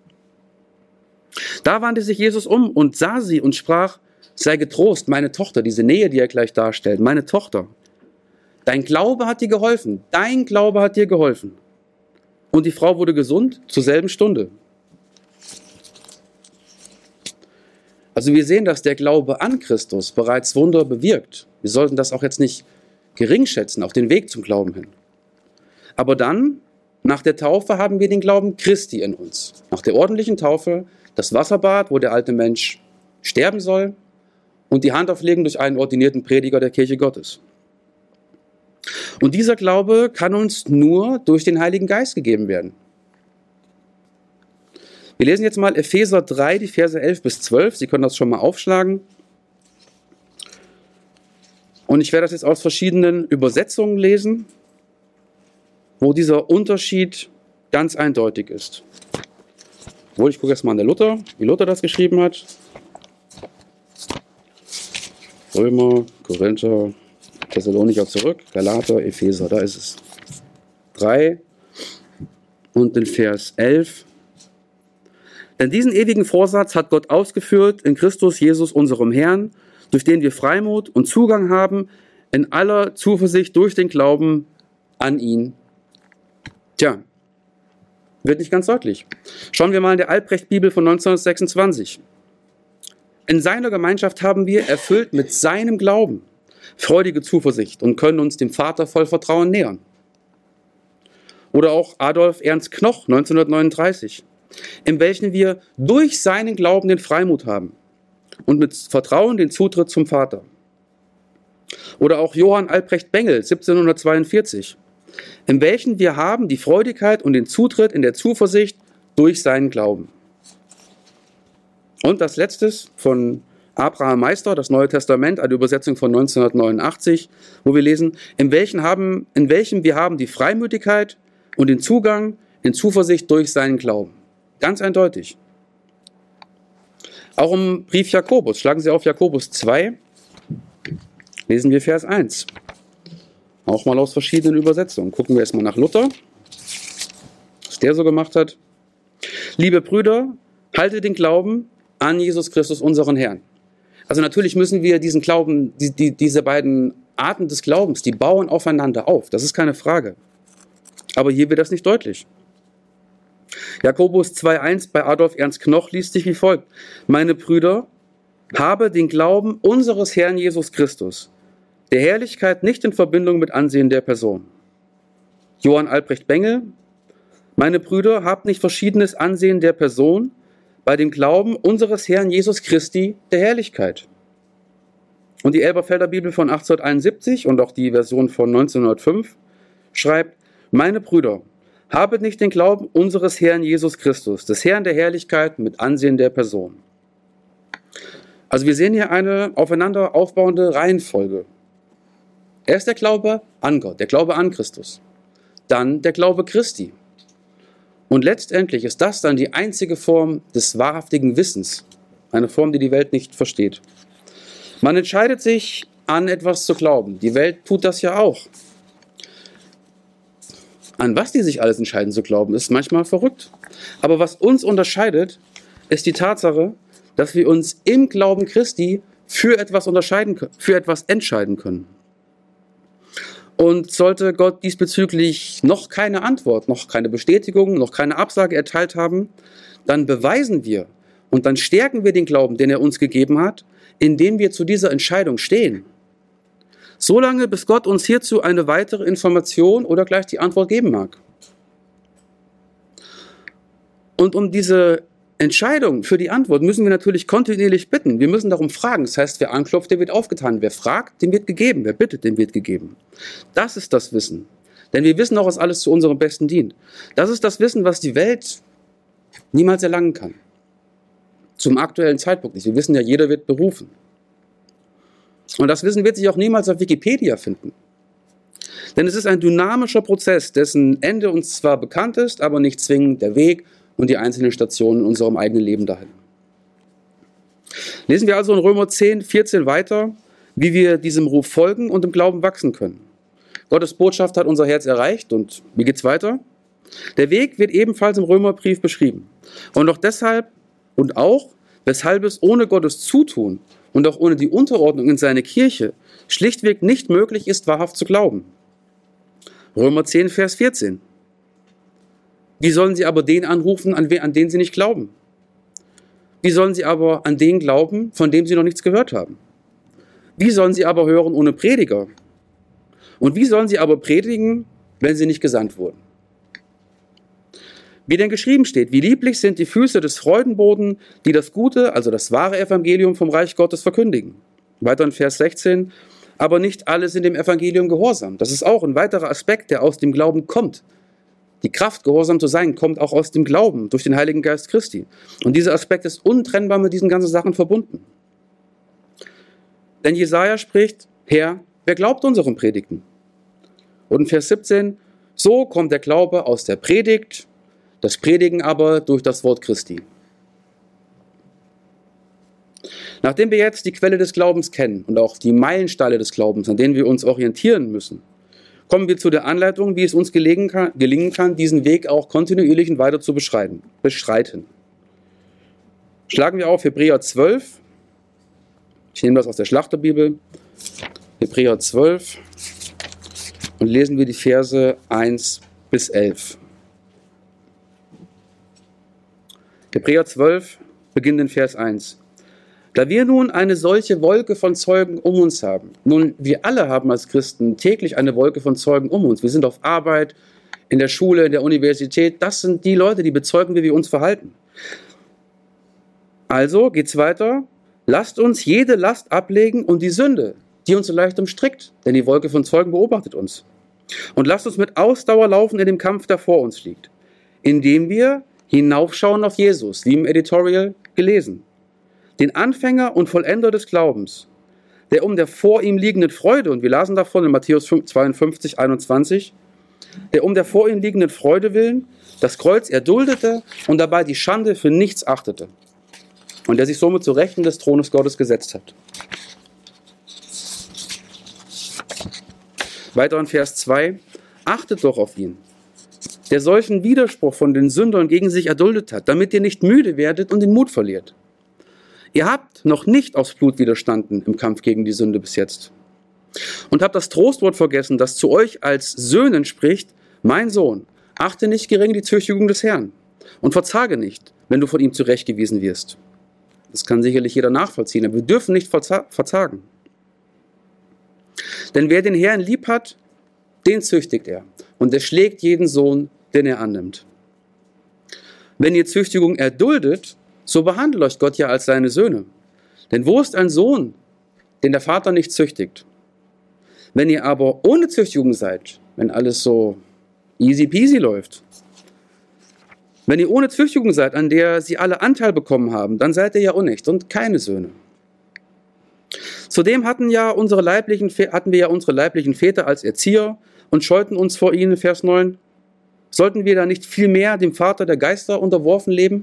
Da wandte sich Jesus um und sah sie und sprach, sei getrost, meine Tochter, diese Nähe, die er gleich darstellt, meine Tochter. Dein Glaube hat dir geholfen, dein Glaube hat dir geholfen. Und die Frau wurde gesund zur selben Stunde. Also wir sehen, dass der Glaube an Christus bereits Wunder bewirkt. Wir sollten das auch jetzt nicht geringschätzen, auf den Weg zum Glauben hin. Aber dann, nach der Taufe, haben wir den Glauben Christi in uns. Nach der ordentlichen Taufe, das Wasserbad, wo der alte Mensch sterben soll, und die Hand auflegen durch einen ordinierten Prediger der Kirche Gottes. Und dieser Glaube kann uns nur durch den Heiligen Geist gegeben werden. Wir lesen jetzt mal Epheser 3, die Verse 11 bis 12. Sie können das schon mal aufschlagen. Und ich werde das jetzt aus verschiedenen Übersetzungen lesen, wo dieser Unterschied ganz eindeutig ist. Obwohl, ich gucke jetzt mal an der Luther, wie Luther das geschrieben hat. Römer, Korinther, Thessalonicher zurück, Galater, Epheser, da ist es. 3 und in Vers 11. Denn diesen ewigen Vorsatz hat Gott ausgeführt in Christus Jesus, unserem Herrn, durch den wir Freimut und Zugang haben in aller Zuversicht durch den Glauben an ihn. Tja, wird nicht ganz deutlich. Schauen wir mal in der Albrecht-Bibel von 1926. In seiner Gemeinschaft haben wir, erfüllt mit seinem Glauben, freudige Zuversicht und können uns dem Vater voll Vertrauen nähern. Oder auch Adolf Ernst Knoch, 1939, in welchen wir durch seinen Glauben den Freimut haben und mit Vertrauen den Zutritt zum Vater. Oder auch Johann Albrecht Bengel, 1742, in welchen wir haben die Freudigkeit und den Zutritt in der Zuversicht durch seinen Glauben. Und das Letztes von Abraham Meister, das Neue Testament, eine Übersetzung von 1989, wo wir lesen, in welchem wir haben die Freimütigkeit und den Zugang in Zuversicht durch seinen Glauben. Ganz eindeutig. Auch im Brief Jakobus, schlagen Sie auf Jakobus 2, lesen wir Vers 1. Auch mal aus verschiedenen Übersetzungen. Gucken wir erstmal nach Luther, was der so gemacht hat. Liebe Brüder, haltet den Glauben an Jesus Christus, unseren Herrn. Also natürlich müssen wir diesen Glauben, diese beiden Arten des Glaubens, die bauen aufeinander auf. Das ist keine Frage. Aber hier wird das nicht deutlich. Jakobus 2,1 bei Adolf Ernst Knoch liest sich wie folgt. Meine Brüder, habe den Glauben unseres Herrn Jesus Christus, der Herrlichkeit nicht in Verbindung mit Ansehen der Person. Johann Albrecht Bengel, meine Brüder, habt nicht verschiedenes Ansehen der Person bei dem Glauben unseres Herrn Jesus Christi der Herrlichkeit. Und die Elberfelder Bibel von 1871 und auch die Version von 1905 schreibt, meine Brüder, habet nicht den Glauben unseres Herrn Jesus Christus, des Herrn der Herrlichkeit mit Ansehen der Person. Also wir sehen hier eine aufeinander aufbauende Reihenfolge. Erst der Glaube an Gott, der Glaube an Christus. Dann der Glaube Christi. Und letztendlich ist das dann die einzige Form des wahrhaftigen Wissens. Eine Form, die die Welt nicht versteht. Man entscheidet sich, an etwas zu glauben. Die Welt tut das ja auch. An was die sich alles entscheiden zu glauben, ist manchmal verrückt. Aber was uns unterscheidet, ist die Tatsache, dass wir uns im Glauben Christi für etwas entscheiden können. Und sollte Gott diesbezüglich noch keine Antwort, noch keine Bestätigung, noch keine Absage erteilt haben, dann beweisen wir und dann stärken wir den Glauben, den er uns gegeben hat, indem wir zu dieser Entscheidung stehen. Solange, bis Gott uns hierzu eine weitere Information oder gleich die Antwort geben mag. Und um diese Entscheidung für die Antwort müssen wir natürlich kontinuierlich bitten. Wir müssen darum fragen. Das heißt, wer anklopft, der wird aufgetan. Wer fragt, dem wird gegeben. Wer bittet, dem wird gegeben. Das ist das Wissen. Denn wir wissen auch, was alles zu unserem Besten dient. Das ist das Wissen, was die Welt niemals erlangen kann. Zum aktuellen Zeitpunkt nicht. Wir wissen ja, jeder wird berufen. Und das Wissen wird sich auch niemals auf Wikipedia finden. Denn es ist ein dynamischer Prozess, dessen Ende uns zwar bekannt ist, aber nicht zwingend der Weg und die einzelnen Stationen in unserem eigenen Leben dahin. Lesen wir also in Römer 10, 14 weiter, wie wir diesem Ruf folgen und im Glauben wachsen können. Gottes Botschaft hat unser Herz erreicht und wie geht's weiter? Der Weg wird ebenfalls im Römerbrief beschrieben. Und auch deshalb und auch, weshalb es ohne Gottes Zutun und auch ohne die Unterordnung in seine Kirche schlichtweg nicht möglich ist, wahrhaft zu glauben. Römer 10, Vers 14. Wie sollen sie aber den anrufen, an den sie nicht glauben? Wie sollen sie aber an den glauben, von dem sie noch nichts gehört haben? Wie sollen sie aber hören ohne Prediger? Und wie sollen sie aber predigen, wenn sie nicht gesandt wurden? Wie denn geschrieben steht, wie lieblich sind die Füße des Freudenboten, die das gute, also das wahre Evangelium vom Reich Gottes verkündigen. Weiter in Vers 16, aber nicht alle sind dem Evangelium gehorsam. Das ist auch ein weiterer Aspekt, der aus dem Glauben kommt. Die Kraft, gehorsam zu sein, kommt auch aus dem Glauben, durch den Heiligen Geist Christi. Und dieser Aspekt ist untrennbar mit diesen ganzen Sachen verbunden. Denn Jesaja spricht, Herr, wer glaubt unseren Predigten? Und in Vers 17, so kommt der Glaube aus der Predigt, das Predigen aber durch das Wort Christi. Nachdem wir jetzt die Quelle des Glaubens kennen und auch die Meilensteine des Glaubens, an denen wir uns orientieren müssen, kommen wir zu der Anleitung, wie es uns gelingen kann, diesen Weg auch kontinuierlich und weiter zu beschreiten. Schlagen wir auf Hebräer 12. Ich nehme das aus der Schlachterbibel. Hebräer 12. Und lesen wir die Verse 1 bis 11. Hebräer 12 beginnt in Vers 1. Da wir nun eine solche Wolke von Zeugen um uns haben, nun, wir alle haben als Christen täglich eine Wolke von Zeugen um uns. Wir sind auf Arbeit, in der Schule, in der Universität. Das sind die Leute, die bezeugen, wie wir uns verhalten. Also geht's weiter. Lasst uns jede Last ablegen und die Sünde, die uns so leicht umstrickt, denn die Wolke von Zeugen beobachtet uns. Und lasst uns mit Ausdauer laufen in dem Kampf, der vor uns liegt, indem wir hinaufschauen auf Jesus, wie im Editorial gelesen. den Anfänger und Vollender des Glaubens, der um der vor ihm liegenden Freude, und wir lasen davon in Matthäus 52, 21, der um der vor ihm liegenden Freude willen das Kreuz erduldete und dabei die Schande für nichts achtete und der sich somit zu Rechten des Thrones Gottes gesetzt hat. Weiter in Vers 2, achtet doch auf ihn, der solchen Widerspruch von den Sündern gegen sich erduldet hat, damit ihr nicht müde werdet und den Mut verliert. Ihr habt noch nicht aufs Blut widerstanden im Kampf gegen die Sünde bis jetzt. Und habt das Trostwort vergessen, das zu euch als Söhnen spricht: Mein Sohn, achte nicht gering die Züchtigung des Herrn und verzage nicht, wenn du von ihm zurechtgewiesen wirst. Das kann sicherlich jeder nachvollziehen, aber wir dürfen nicht verzagen. Denn wer den Herrn lieb hat, den züchtigt er, und er schlägt jeden Sohn, den er annimmt. Wenn ihr Züchtigung erduldet, so behandelt euch Gott ja als seine Söhne. Denn wo ist ein Sohn, den der Vater nicht züchtigt? Wenn ihr aber ohne Züchtigung seid, wenn alles so easy peasy läuft, wenn ihr ohne Züchtigung seid, an der sie alle Anteil bekommen haben, dann seid ihr ja unecht und keine Söhne. Zudem hatten wir ja unsere leiblichen Väter als Erzieher und scheuten uns vor ihnen, Vers 9. Sollten wir da nicht vielmehr dem Vater der Geister unterworfen leben?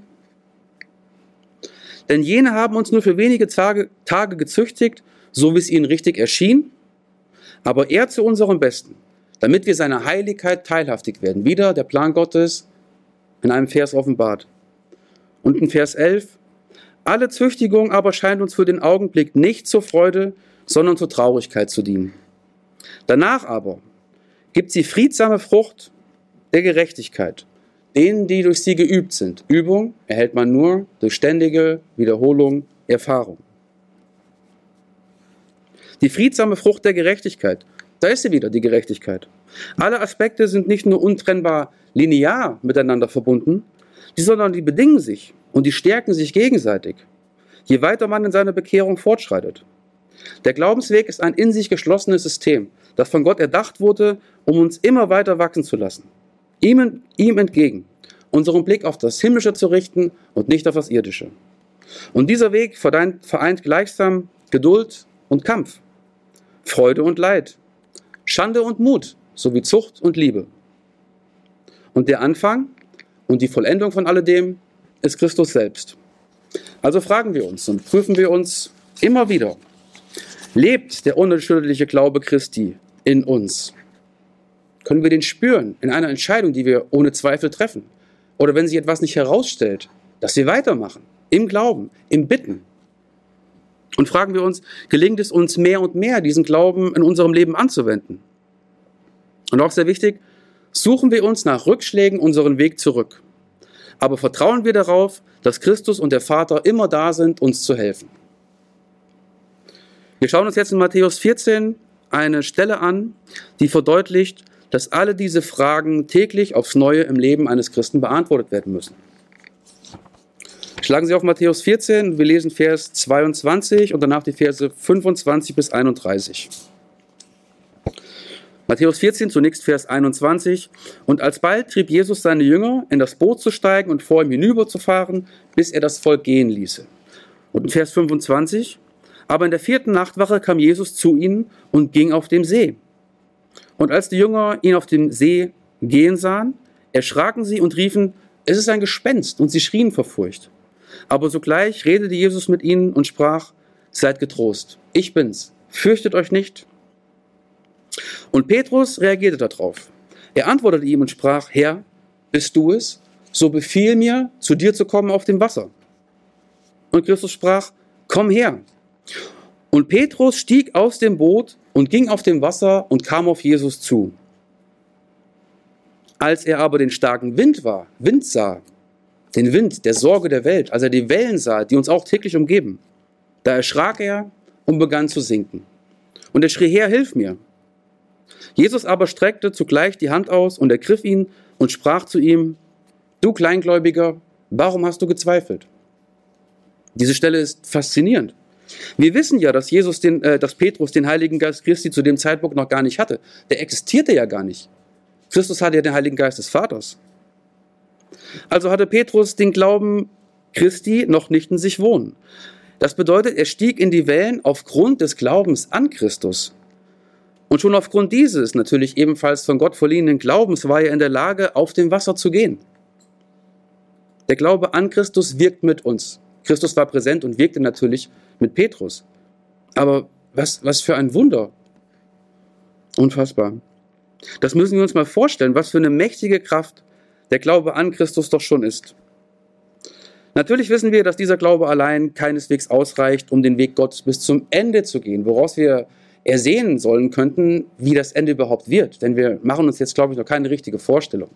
Denn jene haben uns nur für wenige Tage gezüchtigt, so wie es ihnen richtig erschien, aber er zu unserem Besten, damit wir seiner Heiligkeit teilhaftig werden. Wieder der Plan Gottes in einem Vers offenbart. Und in Vers 11, alle Züchtigung aber scheint uns für den Augenblick nicht zur Freude, sondern zur Traurigkeit zu dienen. Danach aber gibt sie friedsame Frucht der Gerechtigkeit, denen, die durch sie geübt sind. Übung erhält man nur durch ständige Wiederholung, Erfahrung. Die friedsame Frucht der Gerechtigkeit, da ist sie wieder, die Gerechtigkeit. Alle Aspekte sind nicht nur untrennbar linear miteinander verbunden, sondern die bedingen sich und die stärken sich gegenseitig, je weiter man in seiner Bekehrung fortschreitet. Der Glaubensweg ist ein in sich geschlossenes System, das von Gott erdacht wurde, um uns immer weiter wachsen zu lassen. Ihm entgegen, unseren Blick auf das Himmlische zu richten und nicht auf das Irdische. Und dieser Weg vereint gleichsam Geduld und Kampf, Freude und Leid, Schande und Mut, sowie Zucht und Liebe. Und der Anfang und die Vollendung von alledem ist Christus selbst. Also fragen wir uns und prüfen wir uns immer wieder: Lebt der unerschütterliche Glaube Christi in uns? Können wir den spüren in einer Entscheidung, die wir ohne Zweifel treffen? Oder wenn sich etwas nicht herausstellt, dass wir weitermachen, im Glauben, im Bitten. Und fragen wir uns, gelingt es uns mehr und mehr, diesen Glauben in unserem Leben anzuwenden? Und auch sehr wichtig, suchen wir uns nach Rückschlägen unseren Weg zurück. Aber vertrauen wir darauf, dass Christus und der Vater immer da sind, uns zu helfen. Wir schauen uns jetzt in Matthäus 14 eine Stelle an, die verdeutlicht, dass alle diese Fragen täglich aufs Neue im Leben eines Christen beantwortet werden müssen. Schlagen Sie auf Matthäus 14, wir lesen Vers 22 und danach die Verse 25 bis 31. Matthäus 14, zunächst Vers 21. Und alsbald trieb Jesus seine Jünger, in das Boot zu steigen und vor ihm hinüberzufahren, bis er das Volk gehen ließe. Und in Vers 25. Aber in der 4. Nachtwache kam Jesus zu ihnen und ging auf dem See. Und als die Jünger ihn auf dem See gehen sahen, erschraken sie und riefen: Es ist ein Gespenst, und sie schrien vor Furcht. Aber sogleich redete Jesus mit ihnen und sprach: Seid getrost, ich bin's, fürchtet euch nicht. Und Petrus reagierte darauf. Er antwortete ihm und sprach: Herr, bist du es? So befiehl mir, zu dir zu kommen auf dem Wasser. Und Christus sprach: Komm her. Und Petrus stieg aus dem Boot und ging auf dem Wasser und kam auf Jesus zu. Als er aber den starken Wind sah, den Wind der Sorge der Welt, als er die Wellen sah, die uns auch täglich umgeben, da erschrak er und begann zu sinken. Und er schrie: Herr, hilf mir. Jesus aber streckte zugleich die Hand aus und ergriff ihn und sprach zu ihm: Du Kleingläubiger, warum hast du gezweifelt? Diese Stelle ist faszinierend. Wir wissen ja, dass Petrus den Heiligen Geist Christi zu dem Zeitpunkt noch gar nicht hatte. Der existierte ja gar nicht. Christus hatte ja den Heiligen Geist des Vaters. Also hatte Petrus den Glauben Christi noch nicht in sich wohnen. Das bedeutet, er stieg in die Wellen aufgrund des Glaubens an Christus. Und schon aufgrund dieses, natürlich ebenfalls von Gott verliehenen Glaubens, war er in der Lage, auf dem Wasser zu gehen. Der Glaube an Christus wirkt mit uns. Christus war präsent und wirkte natürlich mit Petrus. Aber was für ein Wunder. Unfassbar. Das müssen wir uns mal vorstellen, was für eine mächtige Kraft der Glaube an Christus doch schon ist. Natürlich wissen wir, dass dieser Glaube allein keineswegs ausreicht, um den Weg Gottes bis zum Ende zu gehen, woraus wir ersehen sollen könnten, wie das Ende überhaupt wird. Denn wir machen uns jetzt, glaube ich, noch keine richtige Vorstellung.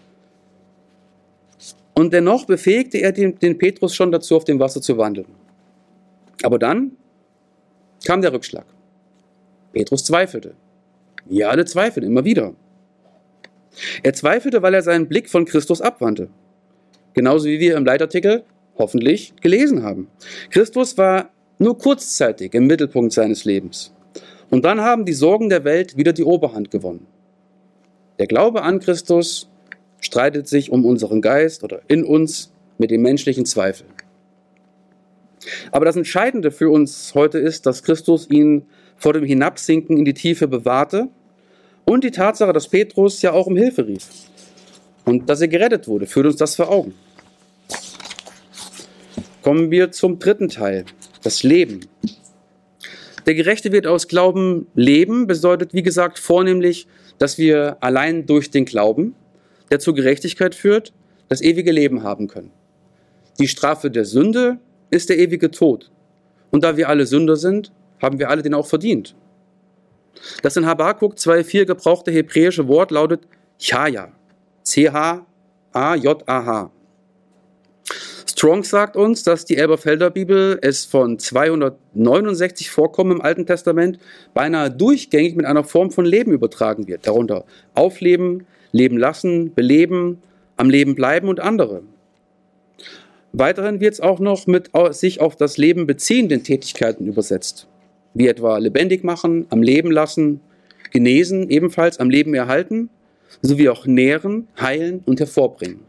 Und dennoch befähigte er den Petrus schon dazu, auf dem Wasser zu wandeln. Aber dann kam der Rückschlag. Petrus zweifelte. Wir alle zweifeln, immer wieder. Er zweifelte, weil er seinen Blick von Christus abwandte. Genauso wie wir im Leitartikel hoffentlich gelesen haben. Christus war nur kurzzeitig im Mittelpunkt seines Lebens. Und dann haben die Sorgen der Welt wieder die Oberhand gewonnen. Der Glaube an Christus streitet sich um unseren Geist oder in uns mit dem menschlichen Zweifel. Aber das Entscheidende für uns heute ist, dass Christus ihn vor dem Hinabsinken in die Tiefe bewahrte und die Tatsache, dass Petrus ja auch um Hilfe rief und dass er gerettet wurde, führt uns das vor Augen. Kommen wir zum dritten Teil, das Leben. Der Gerechte wird aus Glauben leben, bedeutet, wie gesagt, vornehmlich, dass wir allein durch den Glauben, der zur Gerechtigkeit führt, das ewige Leben haben können. Die Strafe der Sünde ist der ewige Tod. Und da wir alle Sünder sind, haben wir alle den auch verdient. Das in Habakuk 2,4 gebrauchte hebräische Wort lautet Chaja. C-H-A-J-A-H. Strong sagt uns, dass die Elberfelder Bibel es von 269 Vorkommen im Alten Testament beinahe durchgängig mit einer Form von Leben übertragen wird. Darunter aufleben, leben lassen, beleben, am Leben bleiben und andere. Weiterhin wird es auch noch mit sich auf das Leben beziehenden Tätigkeiten übersetzt, wie etwa lebendig machen, am Leben lassen, genesen, ebenfalls am Leben erhalten, sowie auch nähren, heilen und hervorbringen.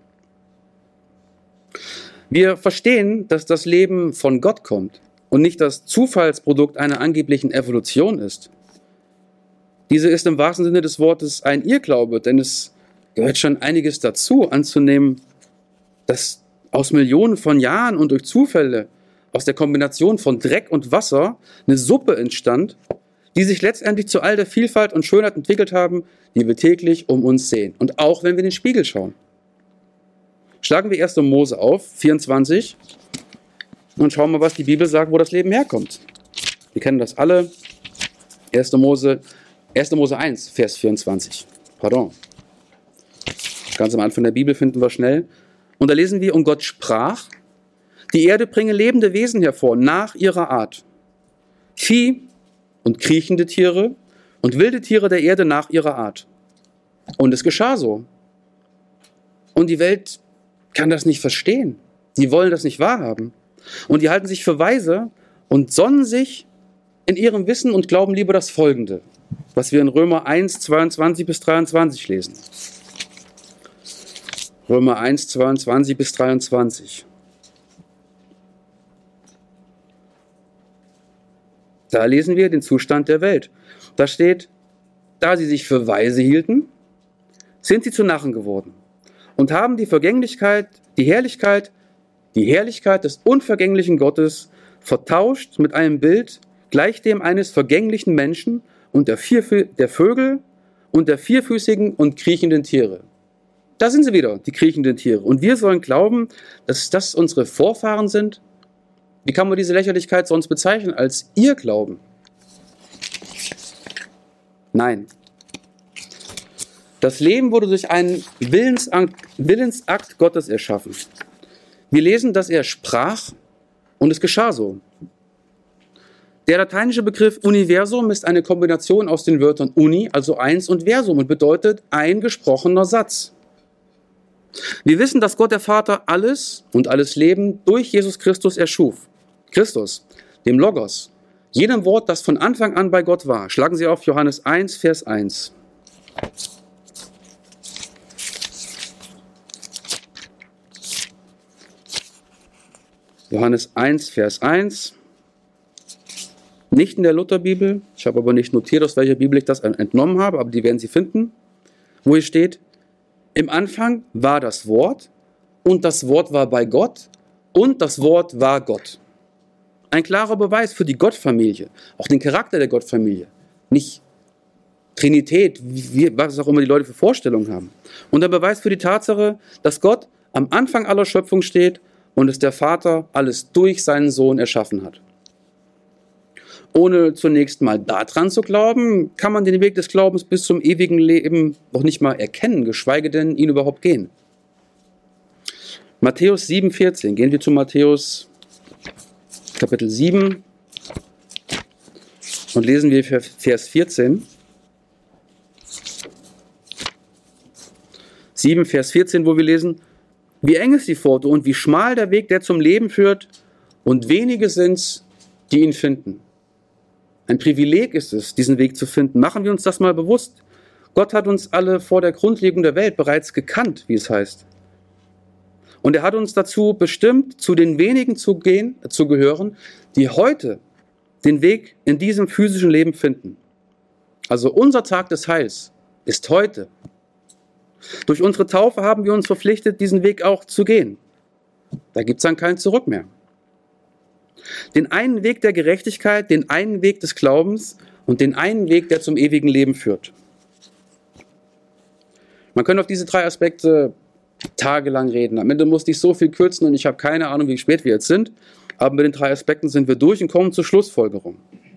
Wir verstehen, dass das Leben von Gott kommt und nicht das Zufallsprodukt einer angeblichen Evolution ist. Diese ist im wahrsten Sinne des Wortes ein Irrglaube, denn es gehört schon einiges dazu, anzunehmen, dass aus Millionen von Jahren und durch Zufälle aus der Kombination von Dreck und Wasser eine Suppe entstand, die sich letztendlich zu all der Vielfalt und Schönheit entwickelt haben, die wir täglich um uns sehen. Und auch wenn wir in den Spiegel schauen. Schlagen wir 1. Mose auf, 24, und schauen mal, was die Bibel sagt, wo das Leben herkommt. Wir kennen das alle. 1. Mose 1, Vers 24. Pardon. Ganz am Anfang der Bibel finden wir schnell. Und da lesen wir, und Gott sprach, die Erde bringe lebende Wesen hervor, nach ihrer Art. Vieh und kriechende Tiere und wilde Tiere der Erde nach ihrer Art. Und es geschah so. Und die Welt kann das nicht verstehen. Die wollen das nicht wahrhaben. Und die halten sich für weise und sonnen sich in ihrem Wissen und glauben lieber das Folgende, was wir in Römer 1, 22 bis 23 lesen. Römer 1, 22 bis 23. Da lesen wir den Zustand der Welt. Da steht, da sie sich für weise hielten, sind sie zu Narren geworden und haben die Vergänglichkeit, die Herrlichkeit des unvergänglichen Gottes vertauscht mit einem Bild, gleich dem eines vergänglichen Menschen und der Vögel und der vierfüßigen und kriechenden Tiere. Da sind sie wieder, die kriechenden Tiere. Und wir sollen glauben, dass das unsere Vorfahren sind? Wie kann man diese Lächerlichkeit sonst bezeichnen als Irrglauben? Nein. Das Leben wurde durch einen Willensakt Gottes erschaffen. Wir lesen, dass er sprach und es geschah so. Der lateinische Begriff Universum ist eine Kombination aus den Wörtern uni, also eins, und versum und bedeutet ein gesprochener Satz. Wir wissen, dass Gott der Vater alles und alles Leben durch Jesus Christus erschuf. Christus, dem Logos, jenem Wort, das von Anfang an bei Gott war. Schlagen Sie auf Johannes 1, Vers 1. Johannes 1, Vers 1. Nicht in der Lutherbibel, ich habe aber nicht notiert, aus welcher Bibel ich das entnommen habe, aber die werden Sie finden, wo hier steht, im Anfang war das Wort und das Wort war bei Gott und das Wort war Gott. Ein klarer Beweis für die Gottfamilie, auch den Charakter der Gottfamilie. Nicht Trinität, was auch immer die Leute für Vorstellungen haben. Und der Beweis für die Tatsache, dass Gott am Anfang aller Schöpfung steht und es der Vater alles durch seinen Sohn erschaffen hat. Ohne zunächst mal daran zu glauben, kann man den Weg des Glaubens bis zum ewigen Leben noch nicht mal erkennen, geschweige denn ihn überhaupt gehen. Matthäus 7,14. Gehen wir zu Matthäus Kapitel 7 und lesen wir Vers 14. 7, Vers 14, wo wir lesen, wie eng ist die Pforte und wie schmal der Weg, der zum Leben führt, und wenige sind's, die ihn finden. Ein Privileg ist es, diesen Weg zu finden. Machen wir uns das mal bewusst. Gott hat uns alle vor der Grundlegung der Welt bereits gekannt, wie es heißt. Und er hat uns dazu bestimmt, zu den wenigen zu gehören, die heute den Weg in diesem physischen Leben finden. Also unser Tag des Heils ist heute. Durch unsere Taufe haben wir uns verpflichtet, diesen Weg auch zu gehen. Da gibt es dann kein Zurück mehr. Den einen Weg der Gerechtigkeit, den einen Weg des Glaubens und den einen Weg, der zum ewigen Leben führt. Man könnte auf diese 3 Aspekte tagelang reden. Am Ende musste ich so viel kürzen und ich habe keine Ahnung, wie spät wir jetzt sind. Aber mit den 3 Aspekten sind wir durch und kommen zur Schlussfolgerung.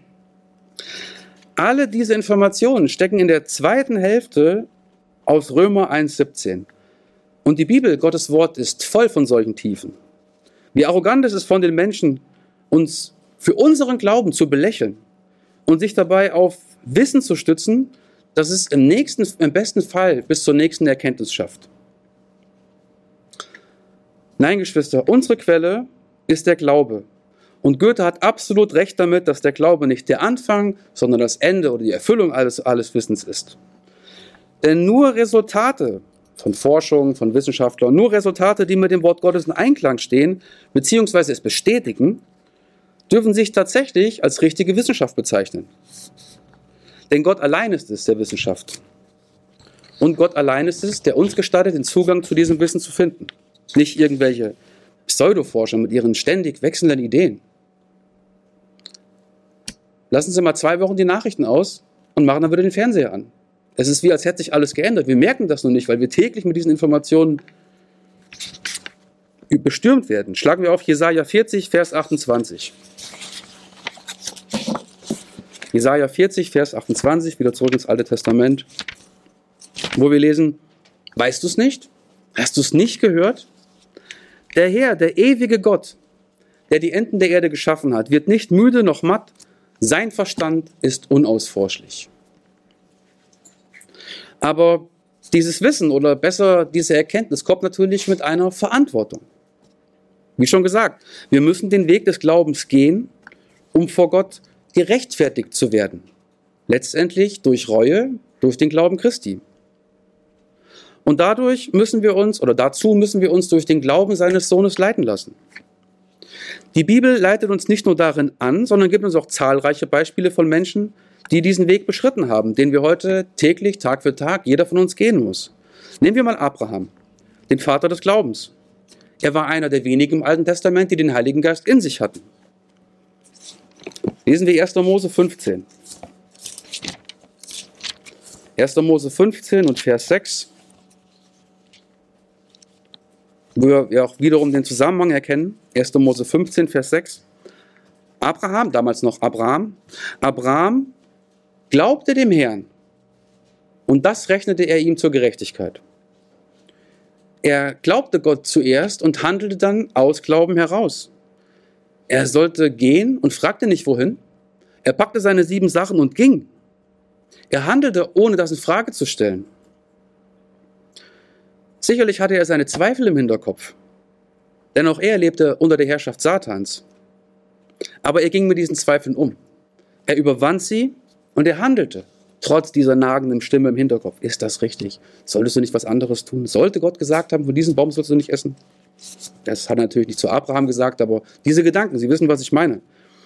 Alle diese Informationen stecken in der zweiten Hälfte aus Römer 1,17. Und die Bibel, Gottes Wort, ist voll von solchen Tiefen. Wie arrogant ist es von den Menschen, uns für unseren Glauben zu belächeln und sich dabei auf Wissen zu stützen, das es im besten Fall bis zur nächsten Erkenntnis schafft. Nein, Geschwister, unsere Quelle ist der Glaube. Und Goethe hat absolut recht damit, dass der Glaube nicht der Anfang, sondern das Ende oder die Erfüllung alles Wissens ist. Denn nur Resultate von Forschung, von Wissenschaftlern, nur Resultate, die mit dem Wort Gottes in Einklang stehen, beziehungsweise es bestätigen, dürfen sich tatsächlich als richtige Wissenschaft bezeichnen. Denn Gott allein ist es, der Wissenschaft. Und Gott allein ist es, der uns gestattet, den Zugang zu diesem Wissen zu finden. Nicht irgendwelche Pseudoforscher mit ihren ständig wechselnden Ideen. Lassen Sie mal 2 Wochen die Nachrichten aus und machen dann wieder den Fernseher an. Es ist wie, als hätte sich alles geändert. Wir merken das noch nicht, weil wir täglich mit diesen Informationen bestürmt werden. Schlagen wir auf Jesaja 40, Vers 28. Jesaja 40, Vers 28, wieder zurück ins Alte Testament, wo wir lesen, weißt du es nicht? Hast du es nicht gehört? Der Herr, der ewige Gott, der die Enden der Erde geschaffen hat, wird nicht müde noch matt, sein Verstand ist unausforschlich. Aber dieses Wissen oder besser diese Erkenntnis kommt natürlich mit einer Verantwortung. Wie schon gesagt, wir müssen den Weg des Glaubens gehen, um vor Gott gerechtfertigt zu werden. Letztendlich durch Reue, durch den Glauben Christi. Und dazu müssen wir uns durch den Glauben seines Sohnes leiten lassen. Die Bibel leitet uns nicht nur darin an, sondern gibt uns auch zahlreiche Beispiele von Menschen, die diesen Weg beschritten haben, den wir heute täglich, Tag für Tag, jeder von uns gehen muss. Nehmen wir mal Abraham, den Vater des Glaubens. Er war einer der wenigen im Alten Testament, die den Heiligen Geist in sich hatten. Lesen wir 1. Mose 15. 1. Mose 15 und Vers 6, wo wir auch wiederum den Zusammenhang erkennen. 1. Mose 15, Vers 6. Abraham, damals noch Abraham glaubte dem Herrn und das rechnete er ihm zur Gerechtigkeit. Er glaubte Gott zuerst und handelte dann aus Glauben heraus. Er sollte gehen und fragte nicht wohin. Er packte seine 7 Sachen und ging. Er handelte, ohne das in Frage zu stellen. Sicherlich hatte er seine Zweifel im Hinterkopf, denn auch er lebte unter der Herrschaft Satans. Aber er ging mit diesen Zweifeln um. Er überwand sie und er handelte, trotz dieser nagenden Stimme im Hinterkopf. Ist das richtig? Solltest du nicht was anderes tun? Sollte Gott gesagt haben, von diesem Baum sollst du nicht essen? Das hat er natürlich nicht zu Abraham gesagt, aber diese Gedanken, Sie wissen, was ich meine.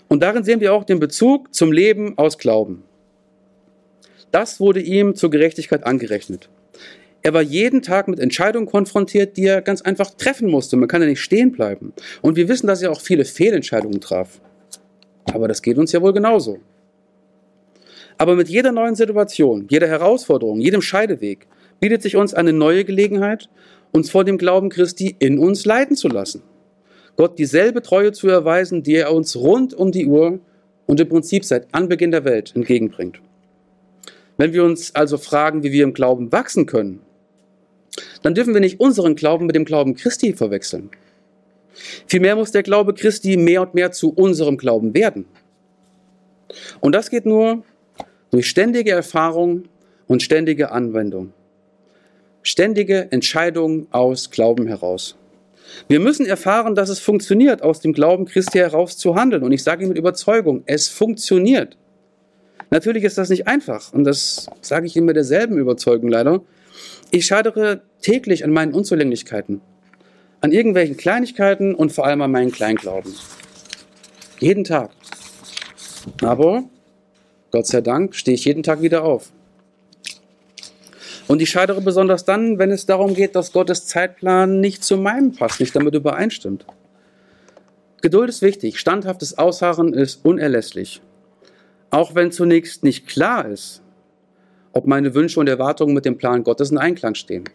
Und darin sehen wir auch den Bezug zum Leben aus Glauben. Das wurde ihm zur Gerechtigkeit angerechnet. Er war jeden Tag mit Entscheidungen konfrontiert, die er ganz einfach treffen musste. Man kann ja nicht stehen bleiben. Und wir wissen, dass er auch viele Fehlentscheidungen traf. Aber das geht uns ja wohl genauso. Aber mit jeder neuen Situation, jeder Herausforderung, jedem Scheideweg bietet sich uns eine neue Gelegenheit, uns vor dem Glauben Christi in uns leiten zu lassen. Gott dieselbe Treue zu erweisen, die er uns rund um die Uhr und im Prinzip seit Anbeginn der Welt entgegenbringt. Wenn wir uns also fragen, wie wir im Glauben wachsen können, dann dürfen wir nicht unseren Glauben mit dem Glauben Christi verwechseln. Vielmehr muss der Glaube Christi mehr und mehr zu unserem Glauben werden. Und das geht nur durch ständige Erfahrung und ständige Anwendung. Ständige Entscheidung aus Glauben heraus. Wir müssen erfahren, dass es funktioniert, aus dem Glauben Christi heraus zu handeln. Und ich sage Ihnen mit Überzeugung, es funktioniert. Natürlich ist das nicht einfach. Und das sage ich Ihnen mit derselben Überzeugung leider. Ich scheitere täglich an meinen Unzulänglichkeiten, an irgendwelchen Kleinigkeiten und vor allem an meinen Kleinglauben. Jeden Tag. Aber Gott sei Dank stehe ich jeden Tag wieder auf. Und ich scheitere besonders dann, wenn es darum geht, dass Gottes Zeitplan nicht zu meinem passt, nicht damit übereinstimmt. Geduld ist wichtig, standhaftes Ausharren ist unerlässlich. Auch wenn zunächst nicht klar ist, ob meine Wünsche und Erwartungen mit dem Plan Gottes in Einklang stehen.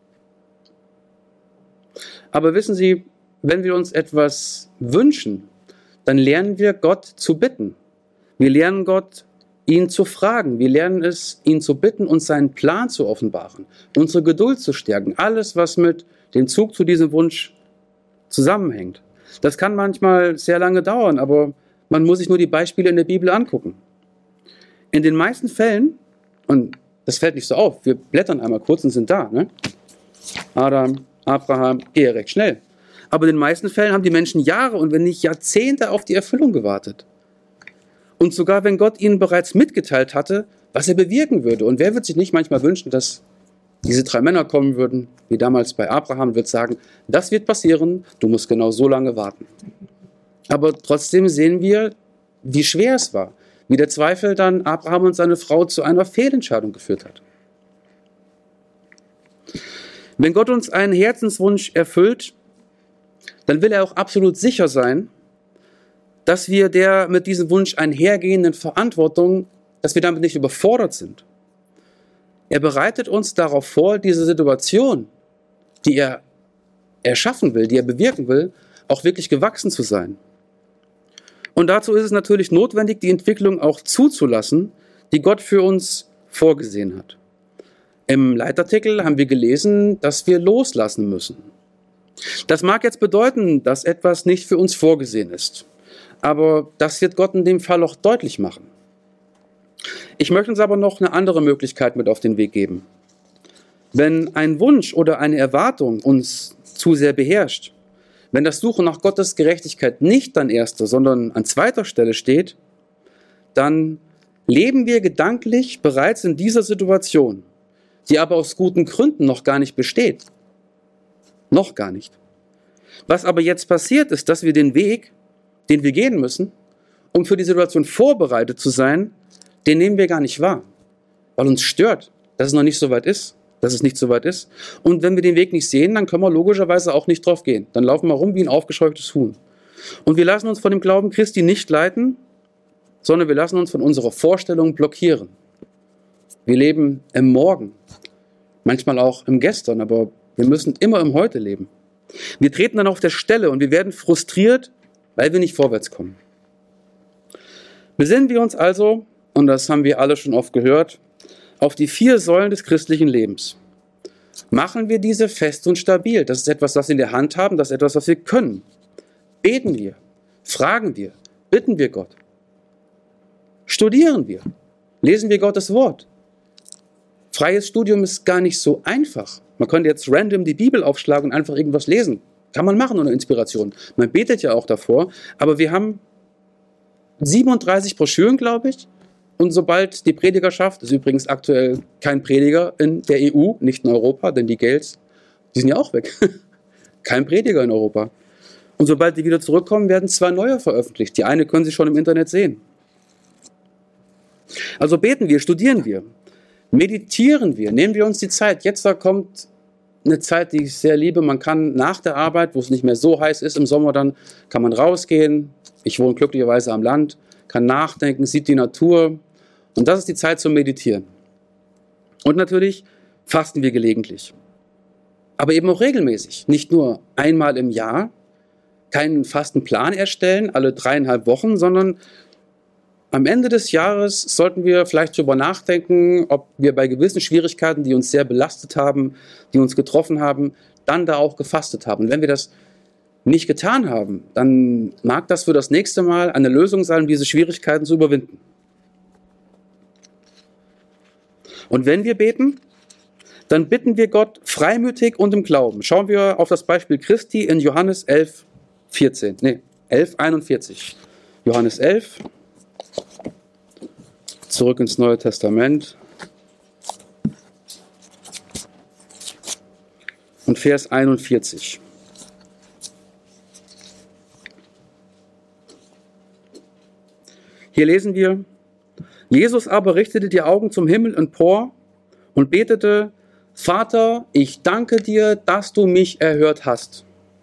Aber wissen Sie, wenn wir uns etwas wünschen, dann lernen wir Gott zu bitten. Wir lernen Gott, ihn zu fragen. Wir lernen es, ihn zu bitten, uns seinen Plan zu offenbaren, unsere Geduld zu stärken. Alles, was mit dem Zug zu diesem Wunsch zusammenhängt. Das kann manchmal sehr lange dauern, aber man muss sich nur die Beispiele in der Bibel angucken. In den meisten Fällen, und das fällt nicht so auf, wir blättern einmal kurz und sind da, ne? Adam, Abraham, eher recht schnell. Aber in den meisten Fällen haben die Menschen Jahre und wenn nicht Jahrzehnte auf die Erfüllung gewartet. Und sogar wenn Gott ihnen bereits mitgeteilt hatte, was er bewirken würde. Und wer wird sich nicht manchmal wünschen, dass diese 3 Männer kommen würden, wie damals bei Abraham, wird sagen, das wird passieren, du musst genau so lange warten. Aber trotzdem sehen wir, wie schwer es war, wie der Zweifel dann Abraham und seine Frau zu einer Fehlentscheidung geführt hat. Wenn Gott uns einen Herzenswunsch erfüllt, dann will er auch absolut sicher sein, dass wir der mit diesem Wunsch einhergehenden Verantwortung, dass wir damit nicht überfordert sind. Er bereitet uns darauf vor, diese Situation, die er erschaffen will, die er bewirken will, auch wirklich gewachsen zu sein. Und dazu ist es natürlich notwendig, die Entwicklung auch zuzulassen, die Gott für uns vorgesehen hat. Im Leitartikel haben wir gelesen, dass wir loslassen müssen. Das mag jetzt bedeuten, dass etwas nicht für uns vorgesehen ist. Aber das wird Gott in dem Fall auch deutlich machen. Ich möchte uns aber noch eine andere Möglichkeit mit auf den Weg geben. Wenn ein Wunsch oder eine Erwartung uns zu sehr beherrscht, wenn das Suchen nach Gottes Gerechtigkeit nicht an erster, sondern an zweiter Stelle steht, dann leben wir gedanklich bereits in dieser Situation, die aber aus guten Gründen noch gar nicht besteht. Noch gar nicht. Was aber jetzt passiert ist, dass wir den Weg, den wir gehen müssen, um für die Situation vorbereitet zu sein, den nehmen wir gar nicht wahr, weil uns stört, dass es noch nicht so weit ist, dass es nicht so weit ist. Und wenn wir den Weg nicht sehen, dann können wir logischerweise auch nicht drauf gehen. Dann laufen wir rum wie ein aufgescheuchtes Huhn. Und wir lassen uns von dem Glauben Christi nicht leiten, sondern wir lassen uns von unserer Vorstellung blockieren. Wir leben im Morgen, manchmal auch im Gestern, aber wir müssen immer im Heute leben. Wir treten dann auf der Stelle und wir werden frustriert, weil wir nicht vorwärts kommen. Besinnen wir uns also, und das haben wir alle schon oft gehört, auf die 4 Säulen des christlichen Lebens. Machen wir diese fest und stabil. Das ist etwas, was wir in der Hand haben, das ist etwas, was wir können. Beten wir, fragen wir, bitten wir Gott. Studieren wir, lesen wir Gottes Wort. Freies Studium ist gar nicht so einfach. Man könnte jetzt random die Bibel aufschlagen und einfach irgendwas lesen. Kann man machen ohne Inspiration. Man betet ja auch davor, aber wir haben 37 Broschüren, glaube ich. Und sobald die Predigerschaft, ist übrigens aktuell kein Prediger in der EU, nicht in Europa, denn die Gels, die sind ja auch weg. Kein Prediger in Europa. Und sobald die wieder zurückkommen, werden 2 neue veröffentlicht. Die eine können Sie schon im Internet sehen. Also beten wir, studieren wir, meditieren wir, nehmen wir uns die Zeit. Jetzt da kommt eine Zeit, die ich sehr liebe. Man kann nach der Arbeit, wo es nicht mehr so heiß ist im Sommer, dann kann man rausgehen. Ich wohne glücklicherweise am Land, kann nachdenken, sieht die Natur. Und das ist die Zeit zum Meditieren. Und natürlich fasten wir gelegentlich. Aber eben auch regelmäßig. Nicht nur einmal im Jahr, keinen Fastenplan erstellen, alle 3,5 Wochen, sondern am Ende des Jahres sollten wir vielleicht darüber nachdenken, ob wir bei gewissen Schwierigkeiten, die uns sehr belastet haben, die uns getroffen haben, dann da auch gefastet haben. Und wenn wir das nicht getan haben, dann mag das für das nächste Mal eine Lösung sein, um diese Schwierigkeiten zu überwinden. Und wenn wir beten, dann bitten wir Gott freimütig und im Glauben. Schauen wir auf das Beispiel Christi in Johannes 11, 41. Johannes 11, zurück ins Neue Testament. Und Vers 41. Hier lesen wir: Jesus aber richtete die Augen zum Himmel empor und betete: Vater, ich danke dir, dass du mich erhört hast.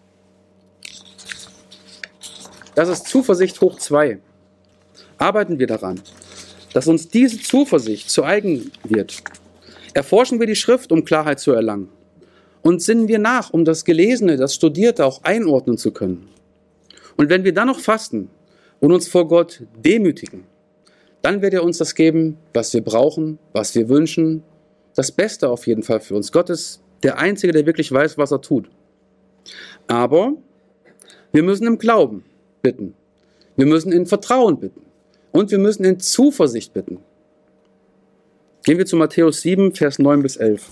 Das ist Zuversicht hoch 2. Arbeiten wir daran, dass uns diese Zuversicht zu eigen wird. Erforschen wir die Schrift, um Klarheit zu erlangen. Und sinnen wir nach, um das Gelesene, das Studierte auch einordnen zu können. Und wenn wir dann noch fasten und uns vor Gott demütigen, dann wird er uns das geben, was wir brauchen, was wir wünschen. Das Beste auf jeden Fall für uns. Gott ist der Einzige, der wirklich weiß, was er tut. Aber wir müssen im Glauben bitten. Wir müssen in Vertrauen bitten. Und wir müssen in Zuversicht bitten. Gehen wir zu Matthäus 7, Vers 9 bis 11.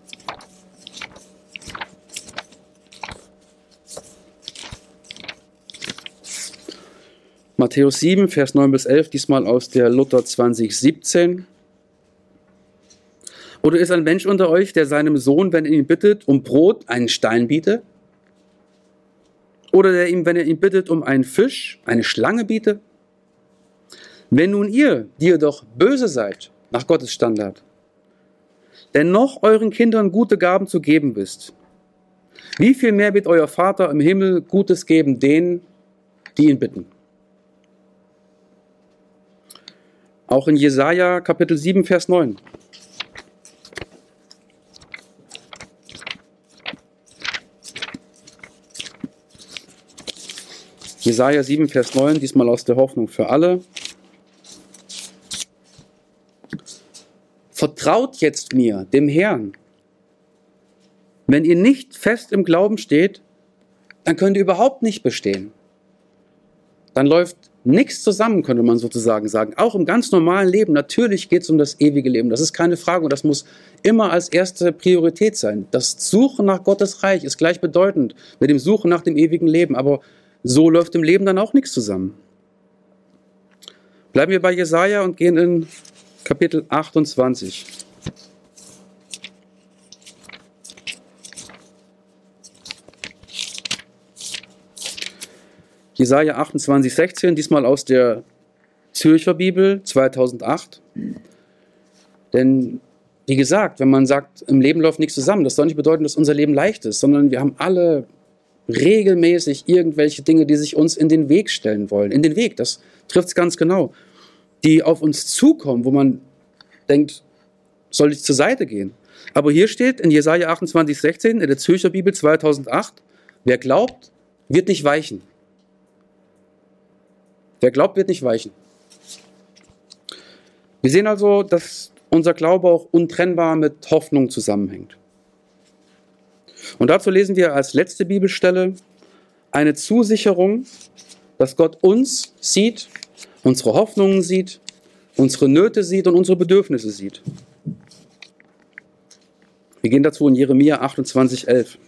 Matthäus 7, Vers 9 bis 11, diesmal aus der Luther 2017. Oder ist ein Mensch unter euch, der seinem Sohn, wenn er ihn bittet, um Brot, einen Stein bietet? Oder der ihm, wenn er ihn bittet, um einen Fisch, eine Schlange bietet? Wenn nun ihr, die ihr doch böse seid, nach Gottes Standard, dennoch euren Kindern gute Gaben zu geben wisst, wie viel mehr wird euer Vater im Himmel Gutes geben denen, die ihn bitten? Auch in Jesaja Kapitel 7, Vers 9. Jesaja 7, Vers 9, diesmal aus der Hoffnung für alle. Vertraut jetzt mir, dem Herrn. Wenn ihr nicht fest im Glauben steht, dann könnt ihr überhaupt nicht bestehen. Dann läuft nichts zusammen, könnte man sozusagen sagen. Auch im ganz normalen Leben. Natürlich geht es um das ewige Leben. Das ist keine Frage und das muss immer als erste Priorität sein. Das Suchen nach Gottes Reich ist gleichbedeutend mit dem Suchen nach dem ewigen Leben. Aber so läuft im Leben dann auch nichts zusammen. Bleiben wir bei Jesaja und gehen in Kapitel 28. Jesaja 28, 16, diesmal aus der Zürcher Bibel 2008. Denn, wie gesagt, wenn man sagt, im Leben läuft nichts zusammen, das soll nicht bedeuten, dass unser Leben leicht ist, sondern wir haben alle regelmäßig irgendwelche Dinge, die sich uns in den Weg stellen wollen. In den Weg, das trifft es ganz genau. Die auf uns zukommen, wo man denkt, soll ich zur Seite gehen? Aber hier steht in Jesaja 28, 16, in der Zürcher Bibel 2008, wer glaubt, wird nicht weichen. Wer glaubt, wird nicht weichen. Wir sehen also, dass unser Glaube auch untrennbar mit Hoffnung zusammenhängt. Und dazu lesen wir als letzte Bibelstelle eine Zusicherung, dass Gott uns sieht, unsere Hoffnungen sieht, unsere Nöte sieht und unsere Bedürfnisse sieht. Wir gehen dazu in Jeremia 28, 11.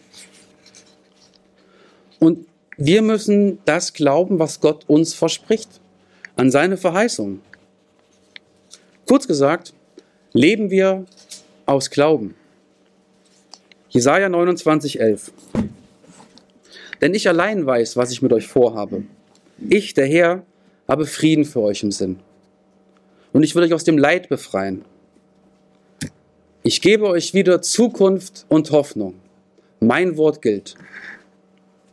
Und wir müssen das glauben, was Gott uns verspricht, an seine Verheißung. Kurz gesagt, leben wir aus Glauben. Jesaja 29, 11. Denn ich allein weiß, was ich mit euch vorhabe. Ich, der Herr, habe Frieden für euch im Sinn. Und ich will euch aus dem Leid befreien. Ich gebe euch wieder Zukunft und Hoffnung. Mein Wort gilt.